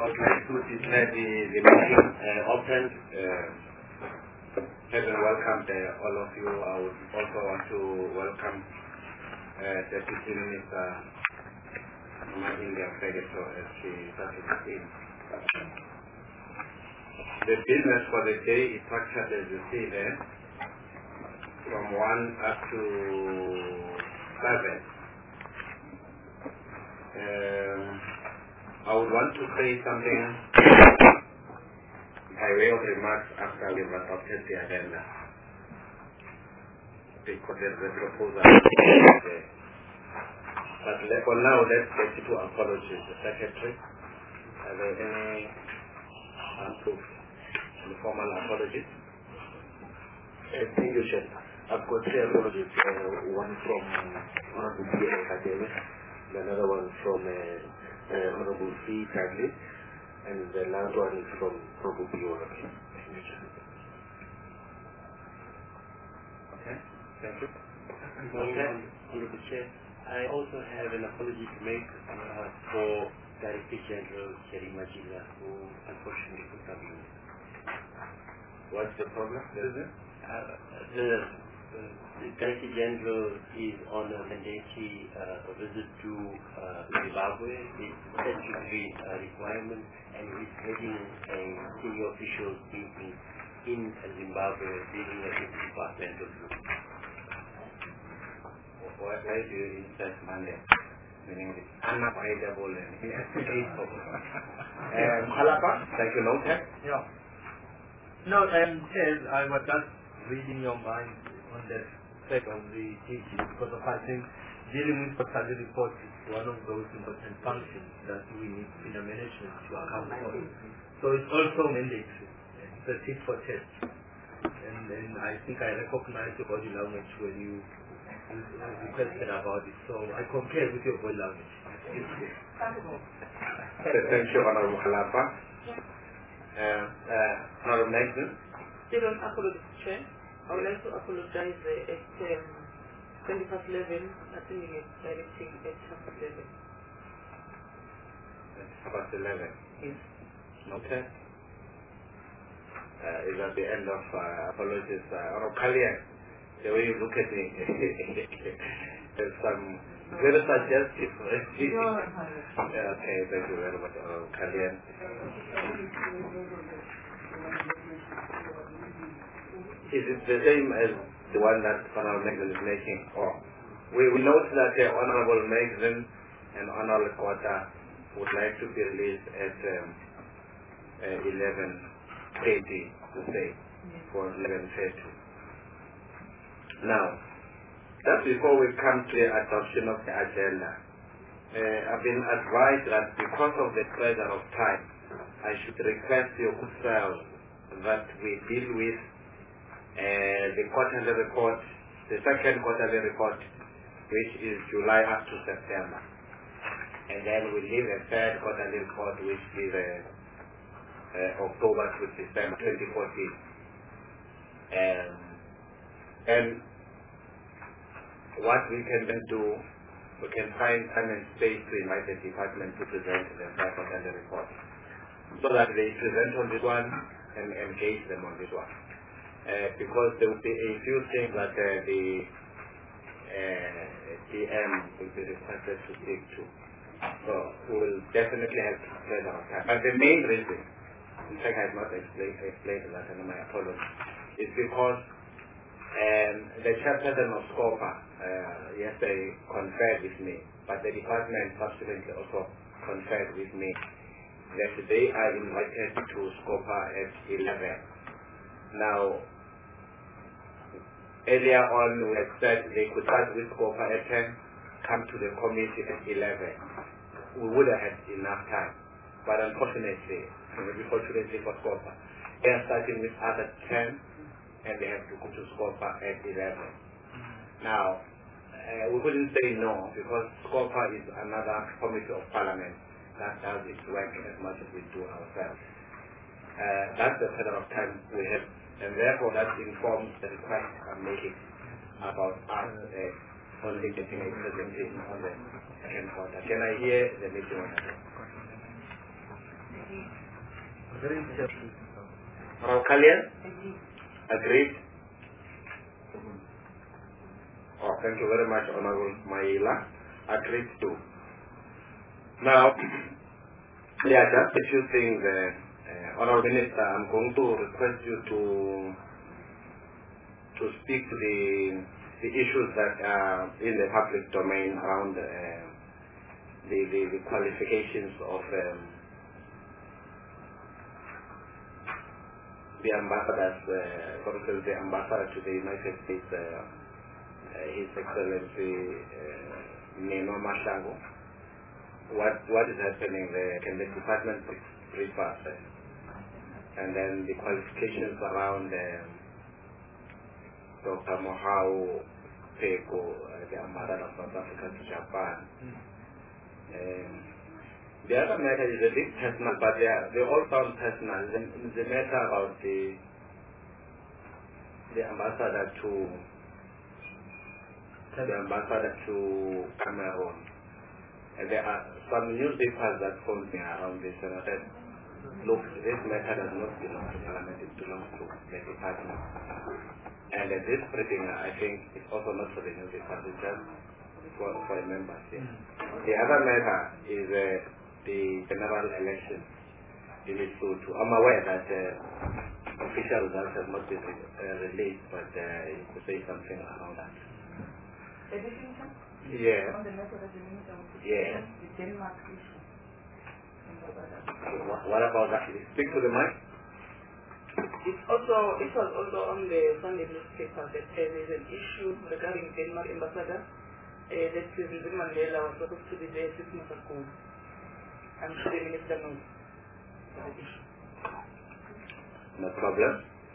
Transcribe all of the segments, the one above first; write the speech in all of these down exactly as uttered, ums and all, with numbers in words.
would like to declare the, the meeting uh, open. Uh, having welcomed uh, all of you, I would also want to welcome uh, Deputy Minister India Predator as she started in. The business for the day is structured as you see there, from one up to seven. Um, I would want to say something by way of remarks after we've adopted the agenda. Because there's a proposal. But for now, let's get to apologies. The Secretary, are there any approved informal apologies? Uh, thank you, Chef. I've got three apologies. Uh, one from Honorable B. Academy, another one from uh, uh, Honorable C. Tadley, and the last one is from Honorable B. Oracle. Thank you, Chef. Okay, thank you. Okay. Honorable Chair, I also have an apology to make uh, for Director General Kerry Majila, who unfortunately could not be with us. What's the problem? Is it? Uh, the, uh, the Director General is on a mandatory uh, visit to uh, Zimbabwe. It's a statutory uh, requirement, and he's heading a senior officials meeting in Zimbabwe, dealing with departmental group. Why do you insert Monday? Meaning it's unavoidable and inescapable. um, Halapa, like you know that? Yeah. No, um, Chair, I was just reading your mind on the fact of the issue, because of I think dealing with quarterly reports is one of those important functions that we need in the management to account for. So it's also mandatory. It's a tit for tat. And, and I think I recognize your body language when you, you, you question about it. So I concur with your body language. Thank you, Honorable Halapa. Uh, uh, Honorable Nathan. Still on apology, Chair. I would like to apologize uh, at um, twenty past eleven, attending a directing at half past eleven. At half past eleven? Yes. Okay. Uh, is at the end of uh, apologies. Uh, Honorable Kalian, the way you look at me, there's some very suggestive. Yeah, okay, thank you very much, Honorable Kalian. Is it the same as the one that Honorable Megzin is making? Or we, we note that uh, Honorable Megzin and Honorable Kota would like to be released at um, uh, eleven twenty to say, for eleven thirty. Now, just before we come to the adoption of the agenda, uh, I've been advised that because of the pressure of time, I should request your good self that we deal with uh, the quarterly report, the second quarterly report, which is July up to September. And then we leave a third quarterly report, which is uh, uh, October to December twenty fourteen. Um, and what we can then do, we can find time and space to invite the department to present the third quarterly report, so that they present on this one and engage them on this one. Uh, because there will be a few things that uh, the uh, D M will be requested to speak to. So we will definitely have to spend our time. But the main reason, in fact I have not explained, explained that, and my apologies, is because um, the chairperson of SCOPA uh, yesterday conferred with me, but the department subsequently also conferred with me that they are invited to SCOPA at eleven. Now, earlier on we had said they could start with SCOPA at ten, come to the committee at eleven. We would have had enough time, but unfortunately, maybe fortunately for SCOPA, they are starting with us at ten, and they have to go to SCOPA at eleven. Now, uh, we couldn't say no, because SCOPA is another committee of parliament that does its work as much as we do ourselves. Uh, that's the kind of time we have, and therefore that informs the request I'm making about us uh, only getting a presentation on the second quarter. Can I hear the meeting on that? Agreed, Chairman. Raukalian? Agreed. Oh, thank you very much, Honorable Maila. Agreed too. Now, yeah, just a few things. Uh, uh, Honorable Minister, I'm going to request you to to speak to the the issues that are in the public domain around uh, the, the the qualifications of um, the ambassadors, uh, for instance, the ambassador to the United States, uh, uh, His Excellency uh, Neno Mashango. What what is happening there? Can the department brief us? Uh, and then the qualifications around um, Doctor Mohau Peko, uh, the ambassador of South Africa to Japan. Um, the other matter is a bit personal, but they, are, they all sound personal. The, the matter about the the ambassador to the ambassador to Cameroon. And there are some newspapers that phoned me around this and I said, look, this matter does not belong to Parliament, it belongs to the department. And uh, this briefing, I think, is also not for the newspapers, it's just for, for the members here. The other matter is uh, the general election in Lesotho. I'm aware that uh, official results have not been re uh, released, but uh, you could say something around that. Yeah. On the matter that you mentioned, Yeah. the Denmark issue. What, what about that? Speak to the mic. It's also, it was also on the Sunday newspaper that uh, there's an issue regarding Denmark ambassador. Uh, that President Mandela was supposed to be there six months ago. I'm sure the minister knows the issue. No problem.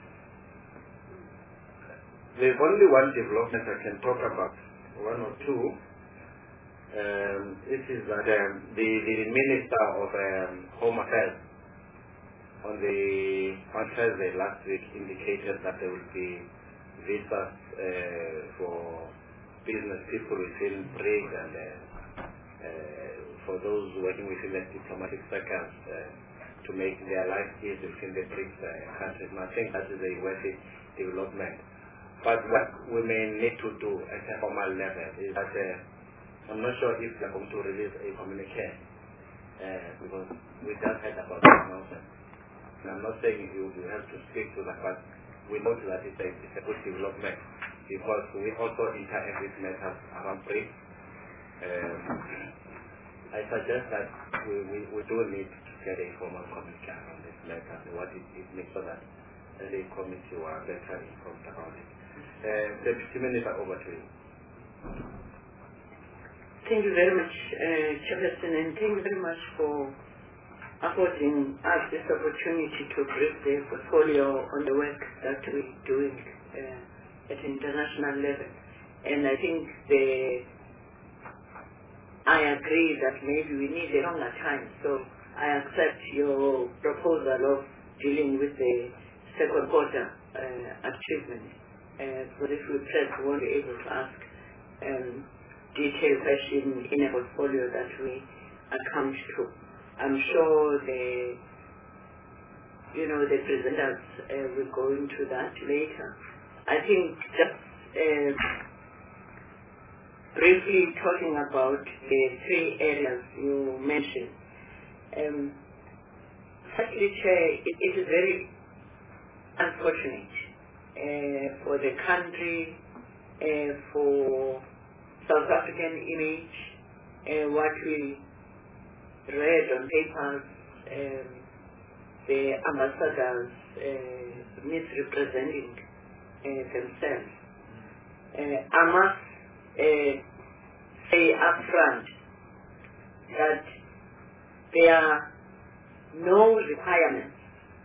There's only one development I can talk about, one or two. Um, this is that um, the, the Minister of um, Home Affairs on the on Thursday last week indicated that there will be visas uh, for business people within B R I C S and uh, uh, for those working within the diplomatic circles uh, to make their life easy within the B R I C S uh, countries. And I think that is a worthy development. But what we may need to do at a formal level is that uh, I'm not sure if they're going to release a communique uh, because we just heard about the announcement. And I'm not saying you, you have to speak to that, but we know that it's a, it's a good development because we also interact with matters around B R I C S. Um, I suggest that we, we, we do need to get a formal communique on this matter and what it, it means so that the committee were better informed about it. Uh, Deputy Minister, over to you. Thank you very much, uh, Chairperson, and thank you very much for affording us this opportunity to brief the portfolio on the work that we're doing uh, at international level. And I think the, I agree that maybe we need a longer time, so I accept your proposal of dealing with the second quarter uh, achievement. Uh, but if we perhaps won't be able to ask um, detailed question in a portfolio that we account to. I'm sure the, you know, the presenters uh, will go into that later. I think just uh, briefly talking about the three areas you mentioned. Um, firstly, Chair, it, it is very unfortunate uh, for the country, uh, for South African image, uh, what we read on papers, um, the ambassadors uh, misrepresenting uh, themselves. Uh, I must uh, say upfront that there are no requirements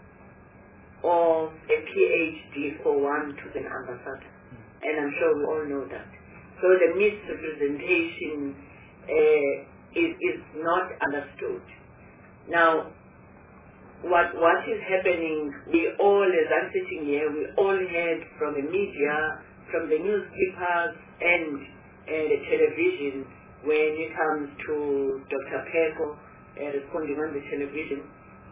of a PhD for one to be an ambassador, and I'm sure we all know that. So the misrepresentation uh, is, is not understood. Now, what what is happening, we all, as I'm sitting here, we all heard from the media, from the newspapers and uh, the television when it comes to Doctor Peko uh, responding on the television,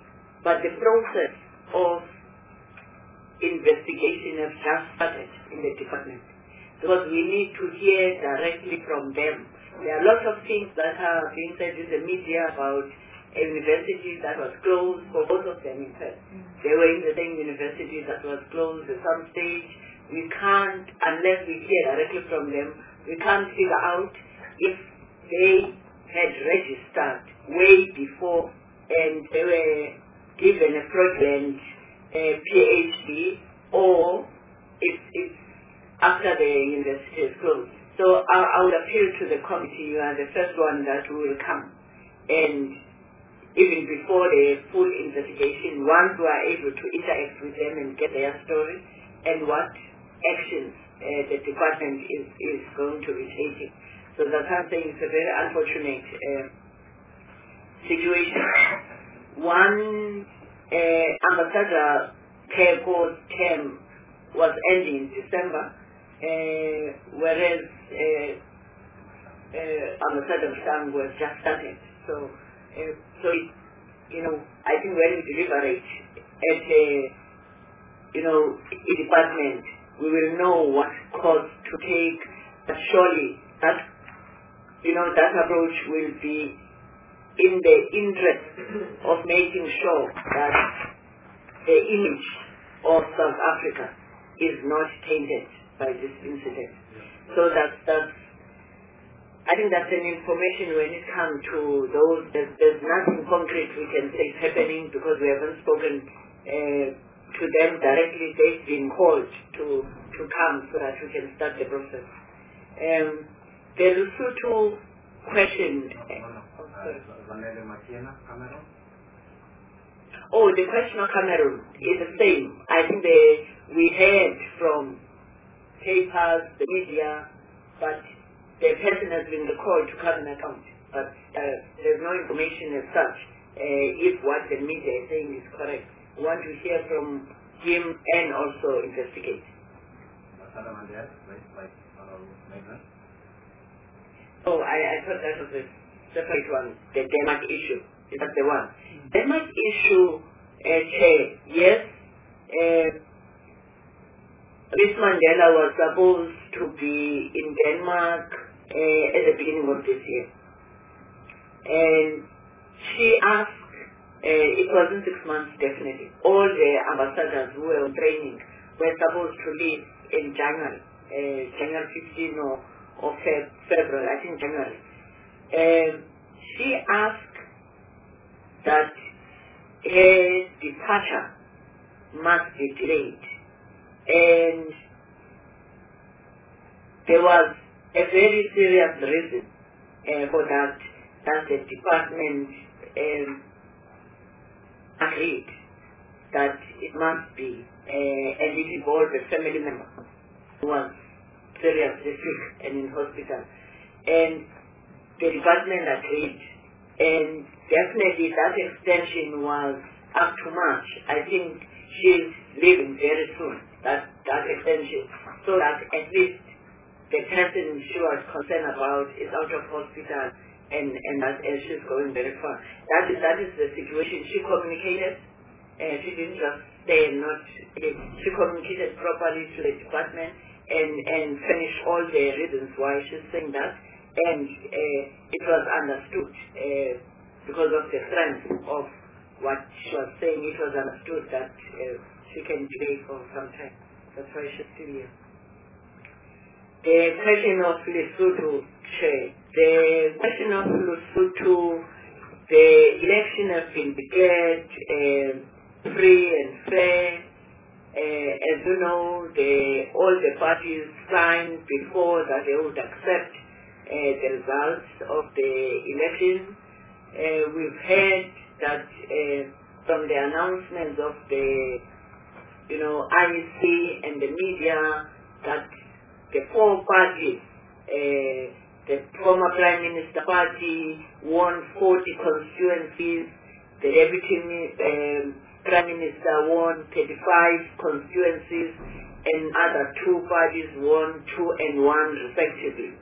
but the process of investigation has just started in the department, because we need to hear directly from them. There are lots of things that are being said in the media about a university that was closed, for both of them in fact. They were in the same university that was closed at some stage. We can't, unless we hear directly from them, we can't figure out if they had registered way before and they were given a fraudulent uh, PhD, or if it's after the university is closed. So I, I would appeal to the committee. You are the first one that will come, and even before the full investigation, once we are able to interact with them and get their story and what actions uh, the department is, is going to be taking. So that's something, it's a very unfortunate uh, situation. One uh, ambassador Keko's term was ending in December, uh, whereas uh, uh, Ambassador Sang was just started. So, uh, so it, you know, I think when we deliberate at a, you know, a department, we will know what course to take. But surely that, you know, that approach will be in the interest of making sure that the image of South Africa is not tainted by this incident. So that's, that's I think that's an information when it comes to those, there's, there's nothing concrete we can say is happening because we haven't spoken uh, to them directly. They've been called to, to come so that we can start the process. Um, the Lesotho question. Oh, sorry. Oh, the question of Cameroon is the same. I think they, we heard from papers, the media, but the person has been called to come and account. But uh, there's no information as such uh, if what the media is saying is correct. We want to hear from him and also investigate. Oh, I, I thought that was a separate one, the Denmark issue. Is that the one? Denmark issue, uh, Chair, yes, uh, Miss Mandela was supposed to be in Denmark uh, at the beginning of this year. And she asked, uh, it wasn't six months definitely, all the ambassadors who were on training were supposed to leave in January, uh, January fifteenth or, or Feb, February, I think January. And she asked that her departure must be delayed. And there was a very serious reason uh, for that, that the department um, agreed that it must be uh, and it involved a family member who was seriously sick and in hospital. And the department agreed, and definitely that extension was up to March. I think she's leaving very soon, that, that extension, so that at least the person she was concerned about is out of hospital and, and, that, and she's going very far. That is, that is the situation. She communicated, and she didn't just stay and not, she communicated properly to the department and, and finished all the reasons why she's saying that, and uh, it was understood uh, because of the strength of what she was saying. It was understood that uh, she can delay for some time. That's why she's still here. The question of Lesotho, Chair. The question of Lesotho, the election has been declared uh, free and fair. Uh, as you know, the, all the parties signed before that they would accept uh, the results of the election. Uh, we've heard that uh, from the announcements of the, you know, I E C and the media that the four parties, uh, the former Prime Minister Party won forty constituencies, the Deputy um, Prime Minister won thirty-five constituencies, and other two parties won two and one respectively.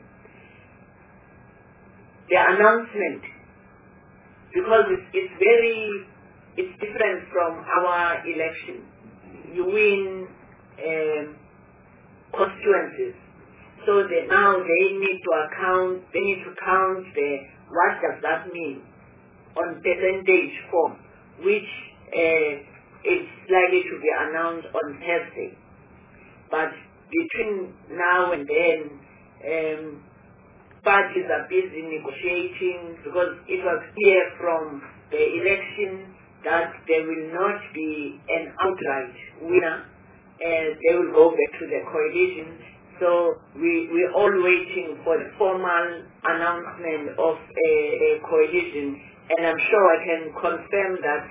The announcement, because it's, it's very it's different from our election. You win um, constituencies, so they, now they need to account, they need to count the, what does that mean on percentage form, which uh, is likely to be announced on Thursday. But between now and then, um, parties are busy negotiating, because it was clear from the election that there will not be an outright winner, and they will go back to the coalition. So we, we're all waiting for the formal announcement of a, a coalition, and I'm sure I can confirm that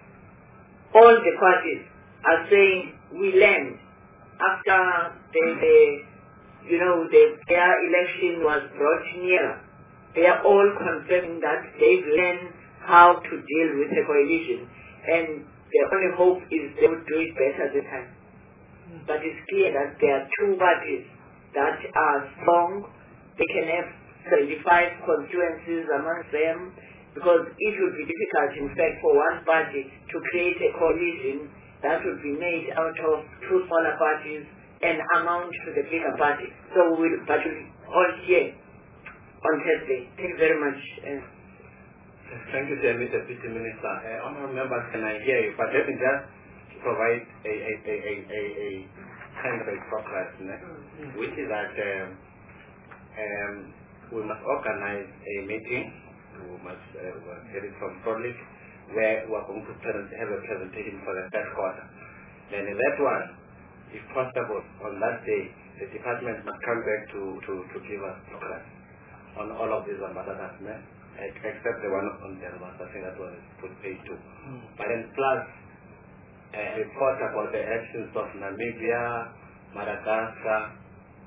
all the parties are saying we learned after the, the you know, the, their election was brought nearer. They are all confirming that they've learned how to deal with the coalition, and the only hope is they will do it better this time. But it's clear that there are two parties that are strong. They can have seventy-five constituencies amongst them, because it would be difficult, in fact, for one party to create a coalition that would be made out of two smaller parties and amount to the bigger party. So we'll, but we'll all hear on Thursday. Thank you very much. Uh, Thank you, dear Mister Vice Minister. Uh, honorable members, can I hear you? But let me just provide a, a, a, a, a, a kind of a progress, mm-hmm. which is that um, um, we must organize a meeting. We must uh, get it from Frolic, where we are going to present, have a presentation for the third quarter. Then in that one, if possible, on that day, the department must come back to, to, to give us progress on all of these ambassadors, né? Except the one on Denmark. I think that one is put page two. Mm. But then plus a report about the actions of Namibia, Madagascar,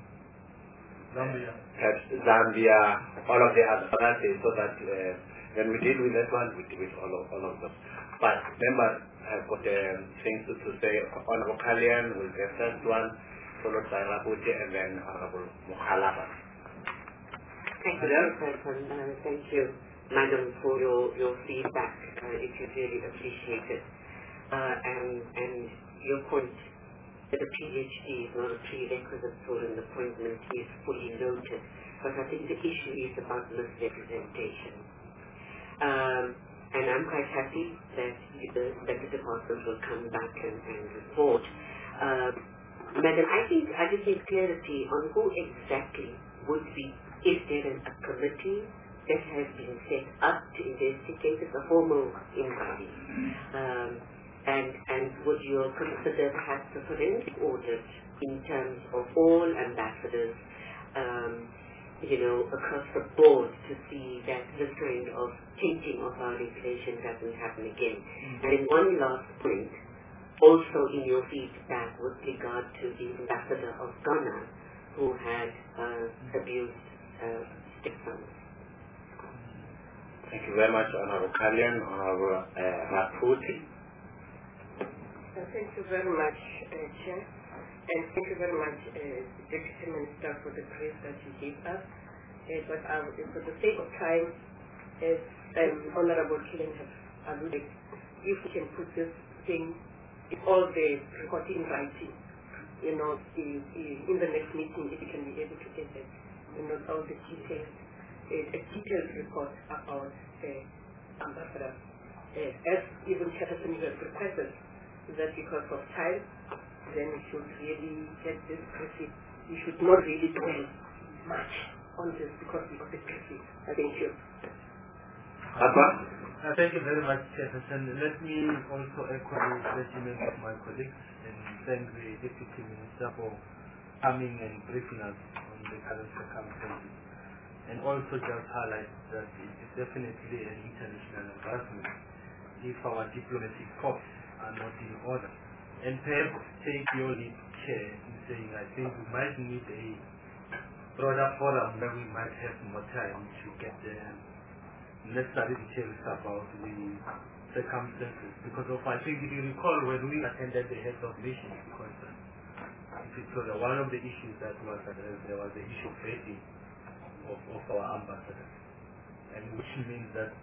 Zambia, uh, Zambia, all of the other countries, so that uh, when we deal with that one, we deal with all of, all of them. But remember, I've got uh, things to, to say. Honorable Kalian will be the first one, followed by Rabuti, and then Honorable Mukhalaba. Thank you, Chairperson. Uh, thank you, Madam, for your, your feedback. Uh, it is really appreciated. Uh, and, and your point that a PhD is not a prerequisite for an appointment is fully noted. But I think the issue is about misrepresentation. Um, and I'm quite happy that the, that the department will come back and, and report. Uh, Madam, I think I just need clarity on who exactly would be. Is there a committee that has been set up to investigate as a formal inquiry? Um, and, and would you consider perhaps a forensic audit in terms of all ambassadors, um, you know, across the board to see that this kind of changing of our regulation doesn't happen again? Mm-hmm. And in one last point, also in your feedback with regard to the ambassador of Ghana who had uh, abused Uh, Thank you very much, Honorable Kalian, Honorable uh, Raputi. Uh, thank you very much, uh, Chair, and thank you very much, uh, Deputy Minister, for the brief that you gave us. Uh, but uh, for the sake of time, as um, Honorable Kalian has alluded, if we can put this thing, all the recording writing, you know, in, in the next meeting, if we can be able to get that. You know, all the details, a, a detailed report about the uh, ambassador. Uh, as even Chairperson has requested, that because of time, then we should really get this briefing. We should not really dwell much on this because we got the briefing. Thank you. Papa? Uh, thank you very much, Chairperson. Let me also echo the sentiments of my colleagues and thank the Deputy Minister for coming and briefing us on the current circumstances, and also just highlight that it is definitely an international embarrassment if our diplomatic corps are not in order. And perhaps take your lead, Chair, in saying I think we might need a broader forum where we might have more time to get the necessary details about the circumstances. Because of, I think if you recall when we attended the heads of nations conference, so the, one of the issues that was addressed, there was the issue of rating of, of our ambassadors, and which means that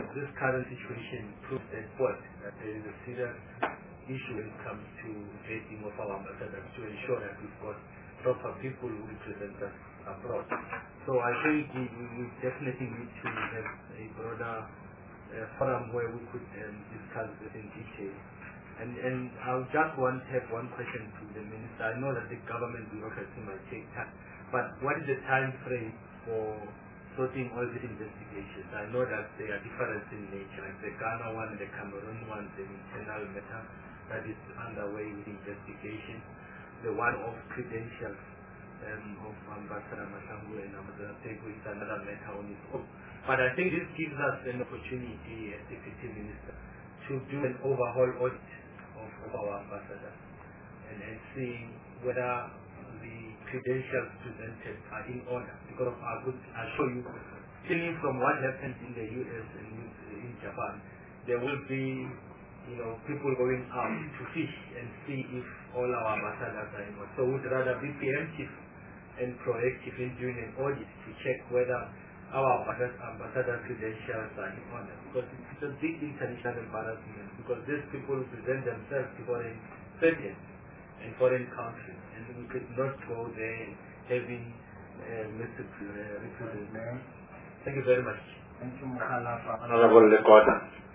this current situation proves that what that there is a serious issue when it comes to vetting of our ambassadors to ensure that we've got proper people who represent us abroad. So I think we, we, we definitely need to have a broader uh, forum where we could um, discuss this in detail. And, and I just want to have one question to the Minister. I know that the government bureaucracy might take time, but what is the time frame for sorting all these investigations? I know that they are different in nature, like the Ghana one, the Cameroon one, the internal matter that is underway with investigation, the one of credentials um, of Ambassador Masango and Ambassador Tego is another matter on its own. But I think this gives us an opportunity as Deputy Minister to do an overhaul audit of, of our ambassadors and, and see whether the credentials presented are in order. Because I could assure you, seeing from what happened in the U S and in Japan, there will be, you know, people going out to fish and see if all our ambassadors are in order. So we'd rather be preemptive and proactive in doing an audit to check whether our ambassador credentials are in order. Because it's a big international embarrassment, because these people present themselves to foreign citizens and foreign countries, and we could not go there having uh, misrepresentation. Thank you very much. Thank you, Mukhala. Honorable Lekota.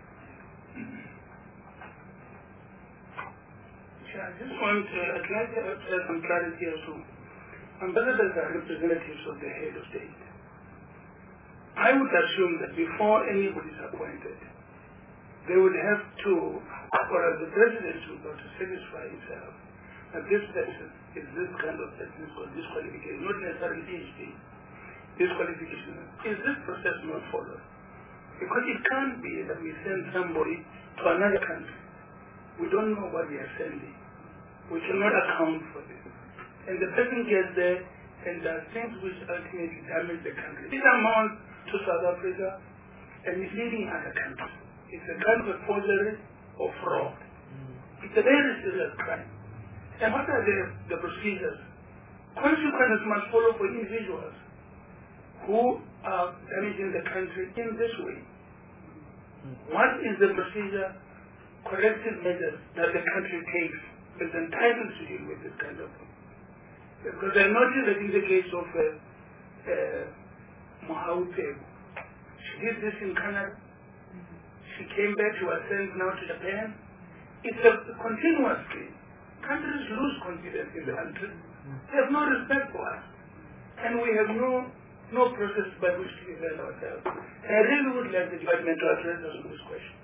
I just want to uh, try to have some clarity as to ambassadors are representatives of the head of state. I would assume that before anybody is appointed, they would have to, or as the president would have to satisfy himself that this person is this kind of person called this qualification, not necessarily PhD, this qualification. Is this process not followed? Because it can't be that we send somebody to another country. We don't know what we are sending. We cannot account for this. And the person gets there and does things which ultimately damage the country. It amounts to South Africa and misleading other countries. It's a kind of a forgery or fraud. It's a very serious crime. And what are the, the procedures? Consequences must follow for individuals who are damaging the country in this way. What is the procedure, corrective measures that the country takes is entitled to deal with this kind of thing? Because I noticed that in the case of uh, uh, Mohau Pegu, she did this in Canada. She came back, she was sent now to Japan. It's a continuous thing. Countries lose confidence in the country. They have no respect for us. And we have no no process by which to defend ourselves. And I really would like the department to address us on this question.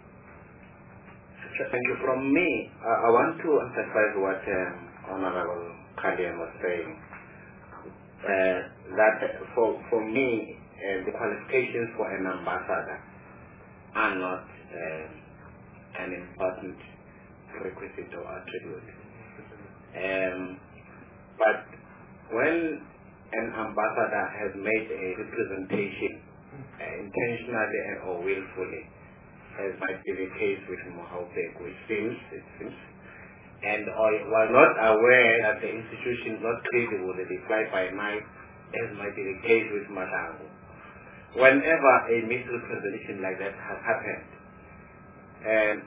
Thank you. From me, uh, I want to emphasize what um, Honorable Kalian was saying. Uh, that for, for me, uh, the qualifications for an ambassador are not uh, an important requisite or attribute. Um, but when an ambassador has made a representation uh, intentionally and or willfully, as might be the case with Mohau Pegu, which seems, it seems, and or was not aware that the institution is not credible, they fly by night, as might be the case with Masango. Whenever a misrepresentation like that has happened, and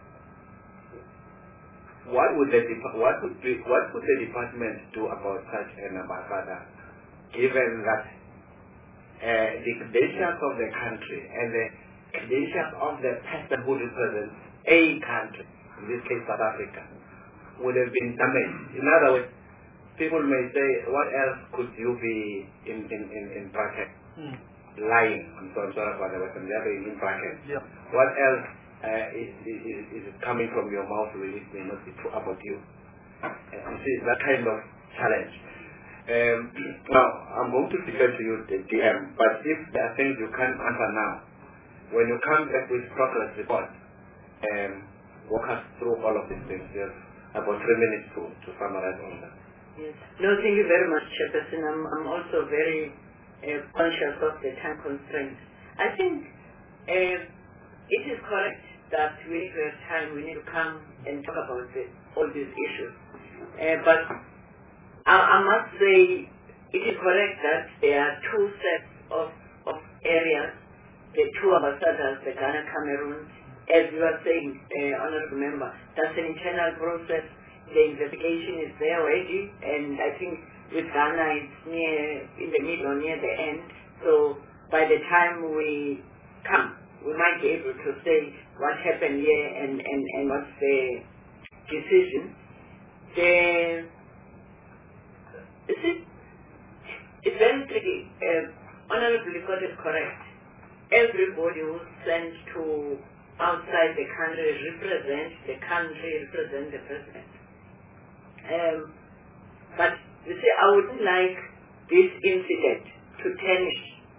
what would the what would be, what would the department do about such an ambassador, given that uh, the credentials of the country and the credentials of the person who represents a country, in this case South Africa, would have been damaged? In other words, people may say, what else could you be in in in, in bracket hmm. lying? I'm sorry, sorry about the word. In bracket. Yeah. What else? Uh, is, is, is coming from your mouth really may not be true about you. Uh, you see, that kind of challenge. Um, now, I'm going to defer to you, the D M, but if there are things you can't answer now, when you come back with progress report, um, walk us through all of these things. There's about three minutes to, to summarize all that. Yes. No, thank you very much, Chairperson. I'm, I'm also very uh, conscious of the time constraint. I think uh, it is correct that we need to have time, we need to come and talk about the, all these issues. Uh, but I, I must say it is correct that there are two sets of, of areas the two ambassadors, the Ghana, Cameroon, as you are saying, uh, Honorable Member, that's an internal process. The investigation is there already, and I think with Ghana it's near, in the middle or near the end. So by the time we come, we might be able to say what happened here and, and, and what's the decision. The, you see, it's very tricky. Uh, Honorable Got is correct. Everybody who's sent to outside the country represent the country, represent the president. Um, but you see, I wouldn't like this incident to tarnish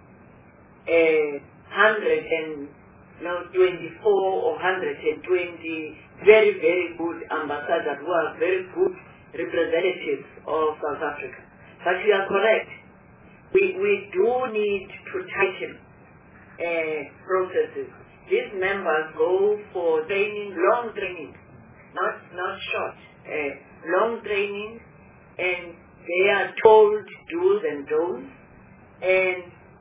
a hundred and no twenty-four or hundred and twenty very very good ambassadors who are very good representatives of South Africa. But you are correct. We we do need to tighten uh, processes. These members go for training, long training, not not short, uh, long training, and they are told do's and don'ts, and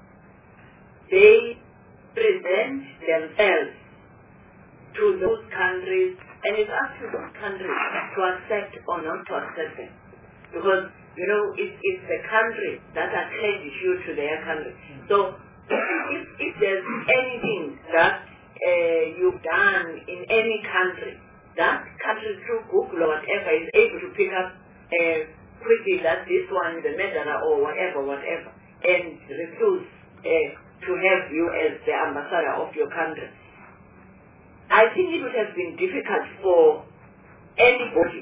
they present themselves to those countries, and it's up to those countries to accept or not to accept them. Because, you know, it, it's the countries that accredit you to their country. So if, if there's anything that uh, you've done in any country, that country through Google or whatever is able to pick up uh, quickly that this one is a murderer or whatever, whatever, and refuse uh, to have you as the ambassador of your country. I think it would have been difficult for anybody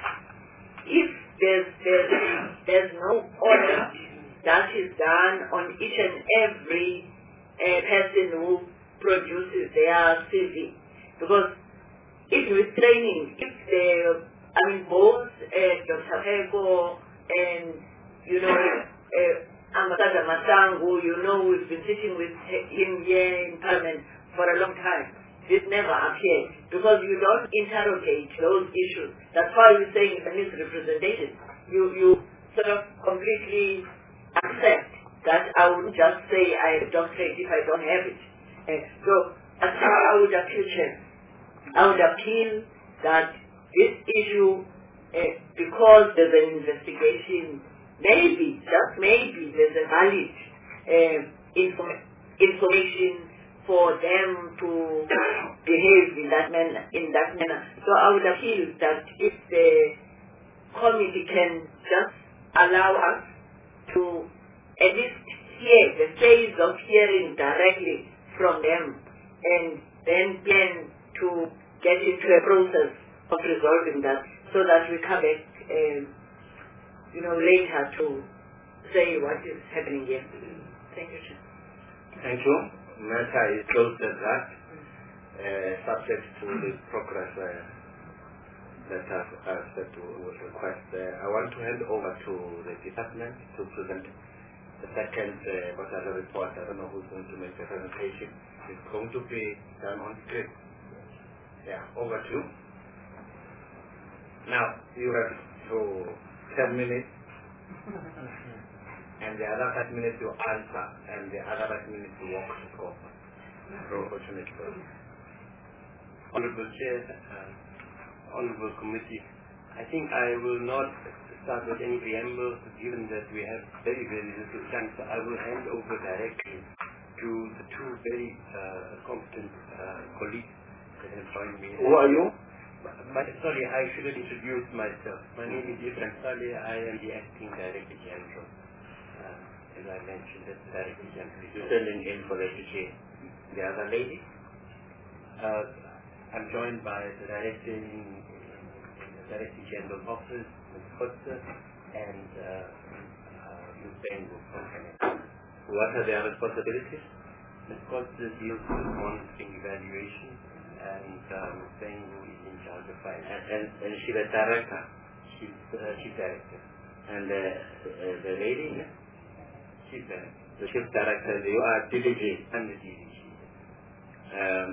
if there's, there's, there's no audit that is done on each and every uh, person who produces their C V. Because if with training, if the, I mean, both uh, Doctor Hego and, you know, uh, Ambassador Masangu, you know, we've been sitting with him here in Parliament for a long time. This never appeared because you don't interrogate those issues. That's why we're saying it's a misrepresentation. You, you sort of completely accept that I would just say I have doctorate if I don't have it. Uh, so that's how I would appeal, Chair. I would appeal that this issue, uh, because there's an investigation, maybe, just maybe, there's a valid uh, inform information for them to behave in that manner. In that manner. So I would appeal that if the committee can just allow us to at least hear the phase of hearing directly from them, and then plan to get into a process of resolving that, so that we come back, um, you know, later to say what is happening here. Thank you, Chair. Thank you. Matter is closed at that, uh, subject to the progress uh, that I've asked that was request. Uh, I want to hand over to the department to present the second uh, quarterly report. I don't know who's going to make the presentation. It's going to be done on screen. Yeah, over to you. Now, you have to ten minutes. And the other five minutes you answer, and the other five minutes you walk the scope. Unfortunately. Honorable Chair, uh, Honorable Committee, I think I will not start with any preamble, given that we have very, very little time, so I will hand over directly to the two very uh, competent uh, colleagues that have joined me. Who are you? But, sorry, I should have introduced myself. My name is Ibrahim Saleh. I am the Acting Director General. Uh, as I mentioned, that's the Director General. Standing in for the D K. The other lady? Uh, I'm joined by the Director in, in the Director General Office, Miz Kotze, and uh, uh, Miz Bengu from Canada. What are their responsibilities? Miz Kotze deals with monitoring evaluation, and uh, Miz Bengu is in charge of finance. And, and, and she's the director? She's uh, Chief Director. And uh, uh, the lady? Chief Director. The Chief Director, you are D D G? I'm the D D G. Um,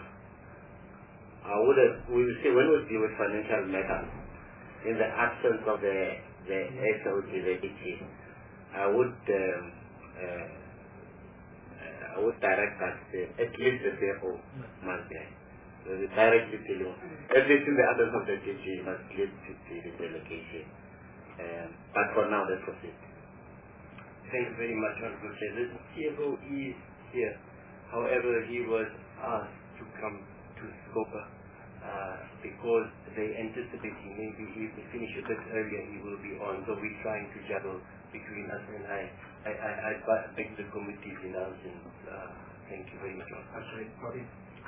I would have, we will see when we deal with financial matters, in the absence of the, the S O G, the D T, I would, um, uh, I would direct that the, at least the C F O must be so the directly dealing, at least in the others of the D G must lead to the delegation. Um, but for now, let's proceed. Thank you very much, Honorable Chair. The C F O is here. However, he was asked to come to Skopa uh, because they anticipating maybe if they finish a bit earlier, he will be on. So we're trying to juggle between us, and I, I, I, I beg the committee's indulgence. Uh, thank you very much. I'm sorry, Bobby.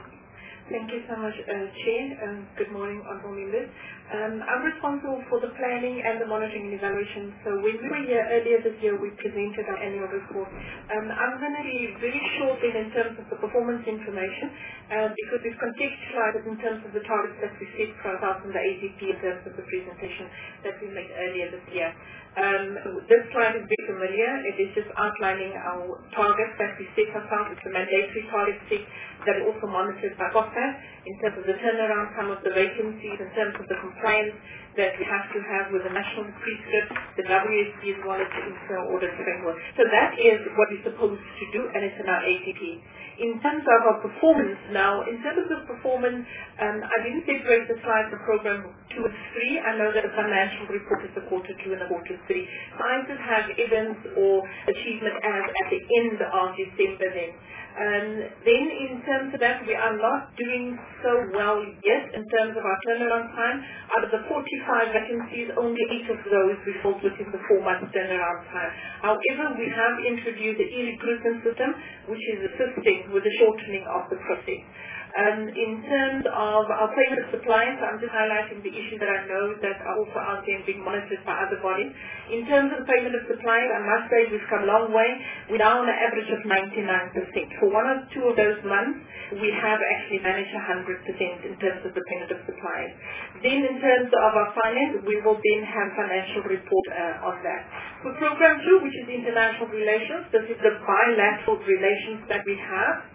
Thank you so much, uh, Chair. Um, good morning, honourable members. Um, I'm responsible for the planning and the monitoring and evaluation. So when we were here earlier this year, we presented our annual report. Um, I'm going to be very short then in terms of the performance information uh, because we've contextualized it in terms of the targets that we set for ourselves in the A G P in terms of the presentation that we made earlier this year. Um, this slide is very familiar. It is just outlining our targets that we set ourselves. It's a mandatory target set that is also monitored by COSAT in terms of the turnaround time of the vacancies, in terms of the compliance that we have to have with the national prescript, the W S P as well as the internal audit framework. So that is what we're supposed to do, and it's in our A T P. In terms of our performance now, in terms of performance, um, I didn't separate the slides for program two and three. I know that the financial report is the quarter two and the quarter three. So I just have events or achievement as at the end of December then. Um, then in terms of that, we are not doing so well yet in terms of our turnaround time. Out of the forty-five vacancies, only eight of those we fall within the four-month turnaround time. However, we have introduced the e-recruitment system, which is assisting with the shortening of the process. Um, in terms of our payment of suppliers, I'm just highlighting the issue that I know that are also out there and being monitored by other bodies. In terms of the payment of suppliers, I must say we've come a long way. We're now on an average of ninety-nine percent. For one or two of those months, we have actually managed one hundred percent in terms of the payment of suppliers. Then in terms of our finance, we will then have financial report uh, on that. For program two, which is international relations, this is the bilateral relations that we have.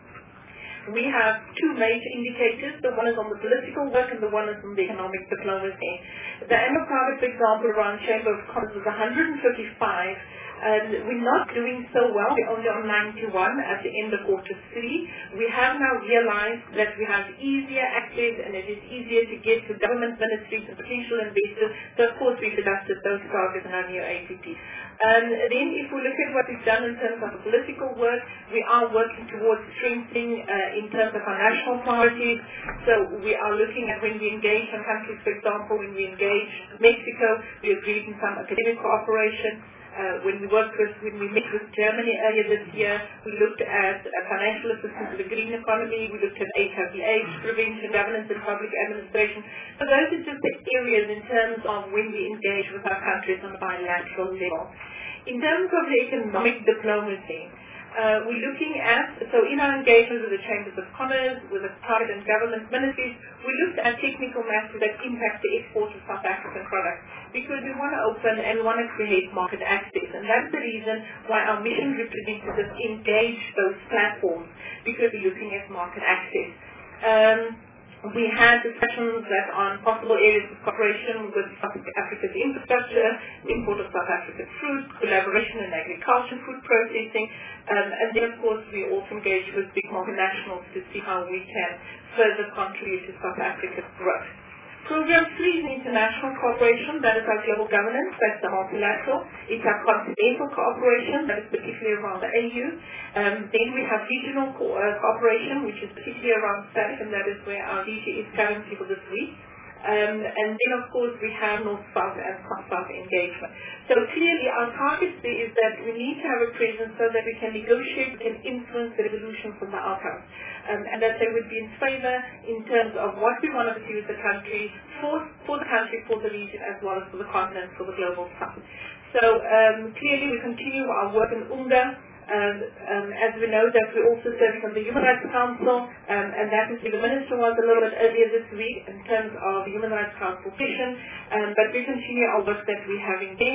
We have two major indicators. The one is on the political work and the one is on the economic diplomacy. The annual target, for example, around Chamber of Commerce was one hundred fifty-five. And we're not doing so well. We're only on ninety-one at the end of quarter three. We have now realized that we have easier access and it is easier to get to government ministries and potential investors. So of course we've adjusted those targets in our new A T P. Um, then if we look at what we've done in terms of the political work, we are working towards strengthening uh, in terms of our national priorities. So we are looking at when we engage in countries, for example, when we engage Mexico, we agreed in some academic cooperation. Uh, when we worked with, when we met with Germany earlier this year, we looked at uh, financial assistance to the green economy, we looked at H I V AIDS prevention, governance and public administration. So those are just the areas in terms of when we engage with our countries on a bilateral level. In terms of the economic diplomacy, Uh, we're looking at, so in our engagement with the Chambers of Commerce, with the private and government ministries, we looked at technical matters that impact the export of South African products because we want to open and we want to create market access. And that's the reason why our mission representatives engage those platforms because we're looking at market access. Um, We had discussions that on possible areas of cooperation with South Africa's infrastructure, import of South African fruit, collaboration in agriculture, food processing, um, and then of course we also engaged with big multinationals to see how we can further contribute to South Africa's growth. Program three is international cooperation, that is our global governance, that's the multilateral. It's our continental cooperation, that is particularly around the A U. Um, then we have regional co uh, cooperation, which is particularly around S A C, and that is where our D G is currently for this week. Um, and then of course we have North-South and South-South engagement. So clearly our target there is that we need to have a presence so that we can negotiate, we can influence the evolution from the outcomes. Um, and that they would be in favor in terms of what we want to do as a country, for, for the country, for the region, as well as for the continent, for the global south. So um, clearly we continue our work in UNGA. Um, um, as we know that we also serve on the Human Rights Council, um, and that is where the Minister was a little bit earlier this week in terms of the Human Rights Council session, um, but we continue our work that we're having there.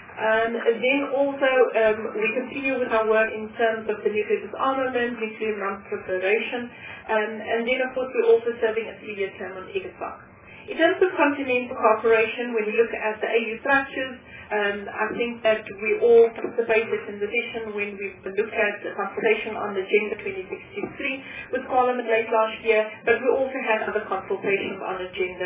Um, then also um, we continue with our work in terms of the nuclear disarmament, nuclear non-proliferation, um, and then of course we're also serving a three-year term on ECOSOC. In terms of continental cooperation, when we look at the A U structures, um, I think that we all participated in the session when we looked at the consultation on the Agenda twenty sixty-three with Parliament late last year, but we also had other consultations on Agenda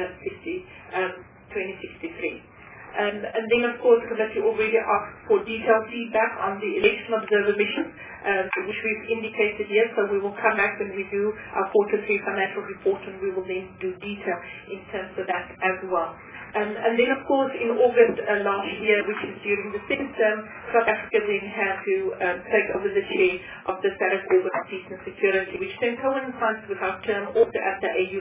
twenty sixty-three. Um, and then, of course, the committee already asked for detailed feedback on the election observer mission, um, which we've indicated here, so we will come back when we do our quarter three financial report, and we will then do detail in terms of that as well. Um, and then, of course, in August uh, last year, which is during the second term, South Africa then had to um, take over the chair of the SADC Organ of Peace and Security, which then coincides with our term also at the A U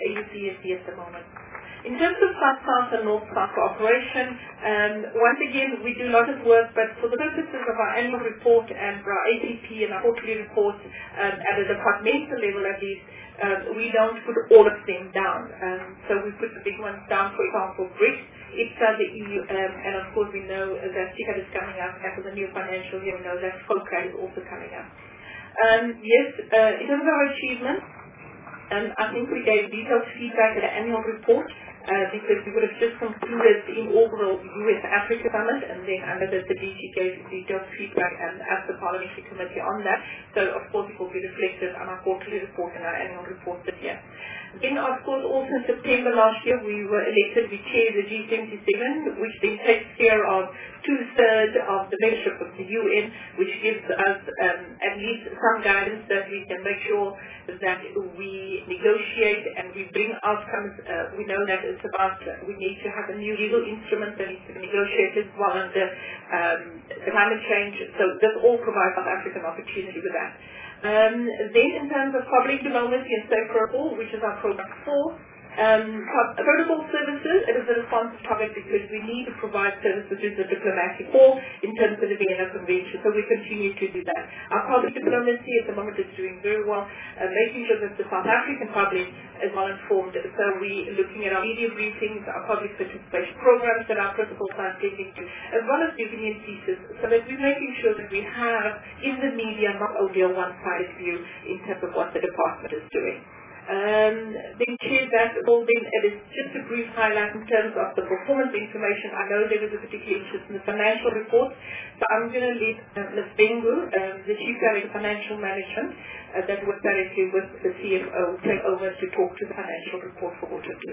C S C at the moment. In terms of South-South and North-South cooperation, um, once again, we do a lot of work, but for the purposes of our annual report and for our A T P and our quarterly reports, um, at a departmental level at least, um, we don't put all of them down. Um, so we put the big ones down, for example, BRICS, I P S A, the E U, um, and of course we know that TICAD is coming up after the new financial year. We know that FOCA is also coming up. Um, yes, uh, in terms of our achievements, um, I think we gave detailed feedback at the annual report. Uh, because we would have just concluded the inaugural U S Africa Summit, and then under the, the D G gave detailed feedback and asked the Parliamentary Committee on that. So of course it will be reflected on our quarterly report and our annual report this year. Then of course also in September last year we were elected, we chaired the G seventy-seven, which then takes care of two-thirds of the membership of the U N, which gives us um, at least some guidance that we can make sure that we negotiate and we bring outcomes. Uh, we know that it's about, uh, we need to have a new legal instrument that needs to be negotiated while under um, the climate change. So this all provides South Africa an opportunity with that. Um, then in terms of public diplomacy and safe protocol, which is our program four, Um, protocol services, it is a responsive topic because we need to provide services to the diplomatic corps in terms of the Vienna Convention, so we continue to do that. Our public diplomacy at the moment is doing very well, uh, making sure that the South African public is well informed, so we're looking at our media briefings, our public participation programs that our principals are taking to, as well as giving in pieces, so that we're making sure that we have in the media not only a one-sided view in terms of what the department is doing. Um, then chair that all then it is just a brief highlight in terms of the performance information. I know there was a particular interest in the financial report, so I'm going to leave uh, Miz Bengu, um, the Chief Director of Financial Management, uh, that works directly with the C F O, take over to talk to the financial report for quarter two.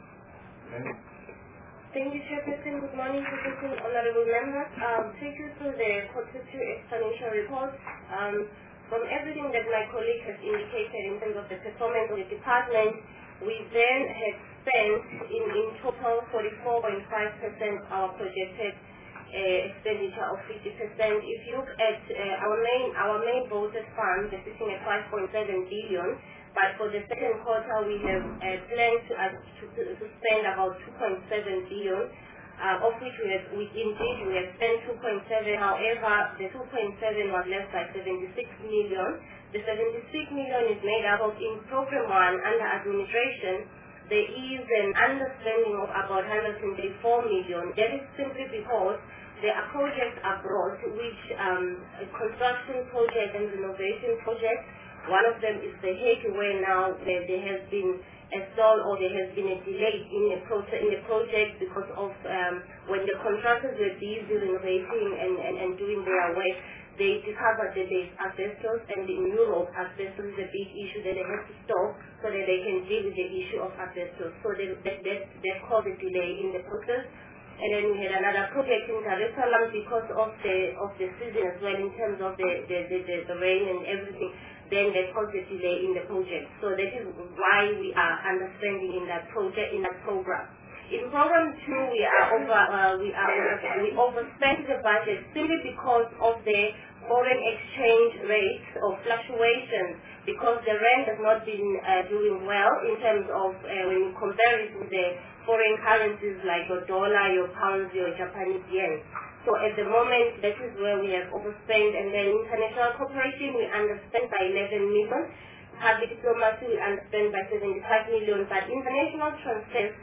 Thank you, Chairperson. Good morning, Chairperson, honorable members. Um, take you through the quarter two financial report. Um, From everything that my colleague has indicated in terms of the performance of the department, we then had spent in, in total forty-four point five percent our projected uh, expenditure of fifty percent. If you look at uh, our main our main voted funds, they're sitting at five point seven billion, but for the second quarter we have uh, planned to, uh, to, to spend about two point seven billion. Uh, of which we have, we indeed we have spent two point seven. However, the two point seven was less by seventy-six million. The seventy-six million is made up of, in program one under administration, there is an underspending of about one hundred twenty-four million. That is simply because there are projects abroad, which um, construction projects and renovation projects. One of them is the Hague, where now there, there has been a stall or there has been a delay in the project in the project because of um, when the contractors were busy renovating and, and, and doing their work, they discovered that there is asbestos, and in Europe asbestos is a big issue that they have to stop so that they can deal with the issue of asbestos. So that that, that, that caused a delay in the process. And then we had another project in Dar es Salaam because of the of the season as well, in terms of the the, the, the, the rain and everything. Then they caused a delay in the project. So that is why we are understanding in that project, in that program. In program two, we are over, uh, we are we overspent the budget simply because of the foreign exchange rates or fluctuations, because the rand has not been uh, doing well in terms of uh, when you compare it with the foreign currencies like your dollar, your pounds, your Japanese yen. So at the moment, that is where we have overspent, and then international cooperation, we underspent by eleven million. Public diplomacy, we underspent by seventy-five million, but international transfers,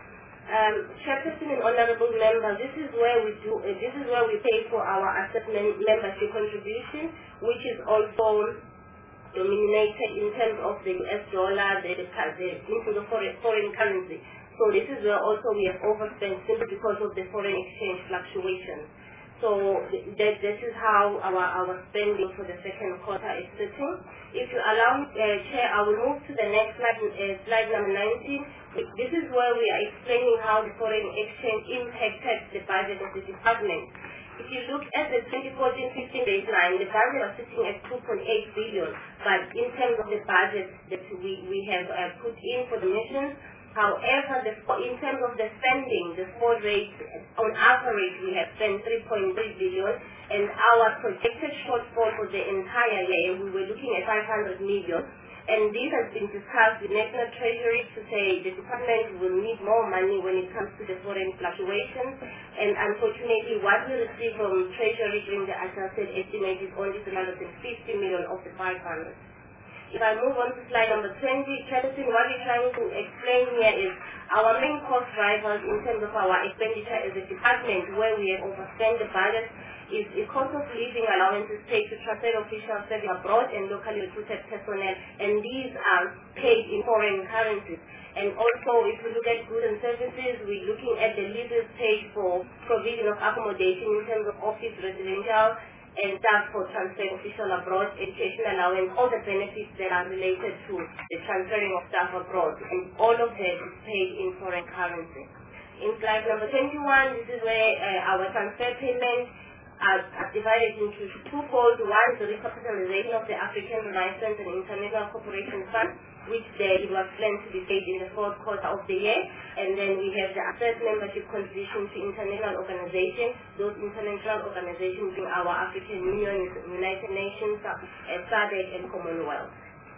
Um, Chairperson and honourable members, this is where we do. Uh, this is where we pay for our asset membership contribution, which is also denominated in terms of the U S dollar, the, the, the into the foreign, foreign currency. So this is where also we have overspent simply because of the foreign exchange fluctuations. So that, this is how our, our spending for the second quarter is sitting. If you allow me, uh, Chair, I will move to the next slide, uh, slide number nineteen. This is where we are explaining how the foreign exchange impacted the budget of the department. If you look at the twenty fourteen fifteen baseline, the budget was sitting at two point eight billion, but in terms of the budget that we, we have uh, put in for the missions, however, the, in terms of the spending, the sport rate, on average, we have spent three point three billion, and our projected shortfall for the entire year, we were looking at five hundred million. And this has been discussed with National Treasury to say the department will need more money when it comes to the foreign fluctuations. And unfortunately, what we receive from Treasury during the adjusted estimate is only three hundred fifty million of the five hundred. If I move on to slide number twenty, Chairperson, what we're trying to explain here is our main cost drivers in terms of our expenditure as a department, where we have overspent the budget, is the cost of living allowances paid to transfer officials serving abroad and locally recruited personnel, and these are paid in foreign currencies. And also, if we look at goods and services, we're looking at the leases paid for provision of accommodation in terms of office, residential, and staff for transfer official abroad, education allowance, all the benefits that are related to the transferring of staff abroad, and all of that is paid in foreign currency. In slide number twenty-one, this is where uh, our transfer payments are, are divided into twofold. One is the recapitalization of the African Renaissance and International Corporation Fund, which the, it was planned to be paid in the fourth quarter of the year. And then we have the asset membership contribution to international organizations. Those international organizations being our African Union, United Nations, uh, SADC, and Commonwealth.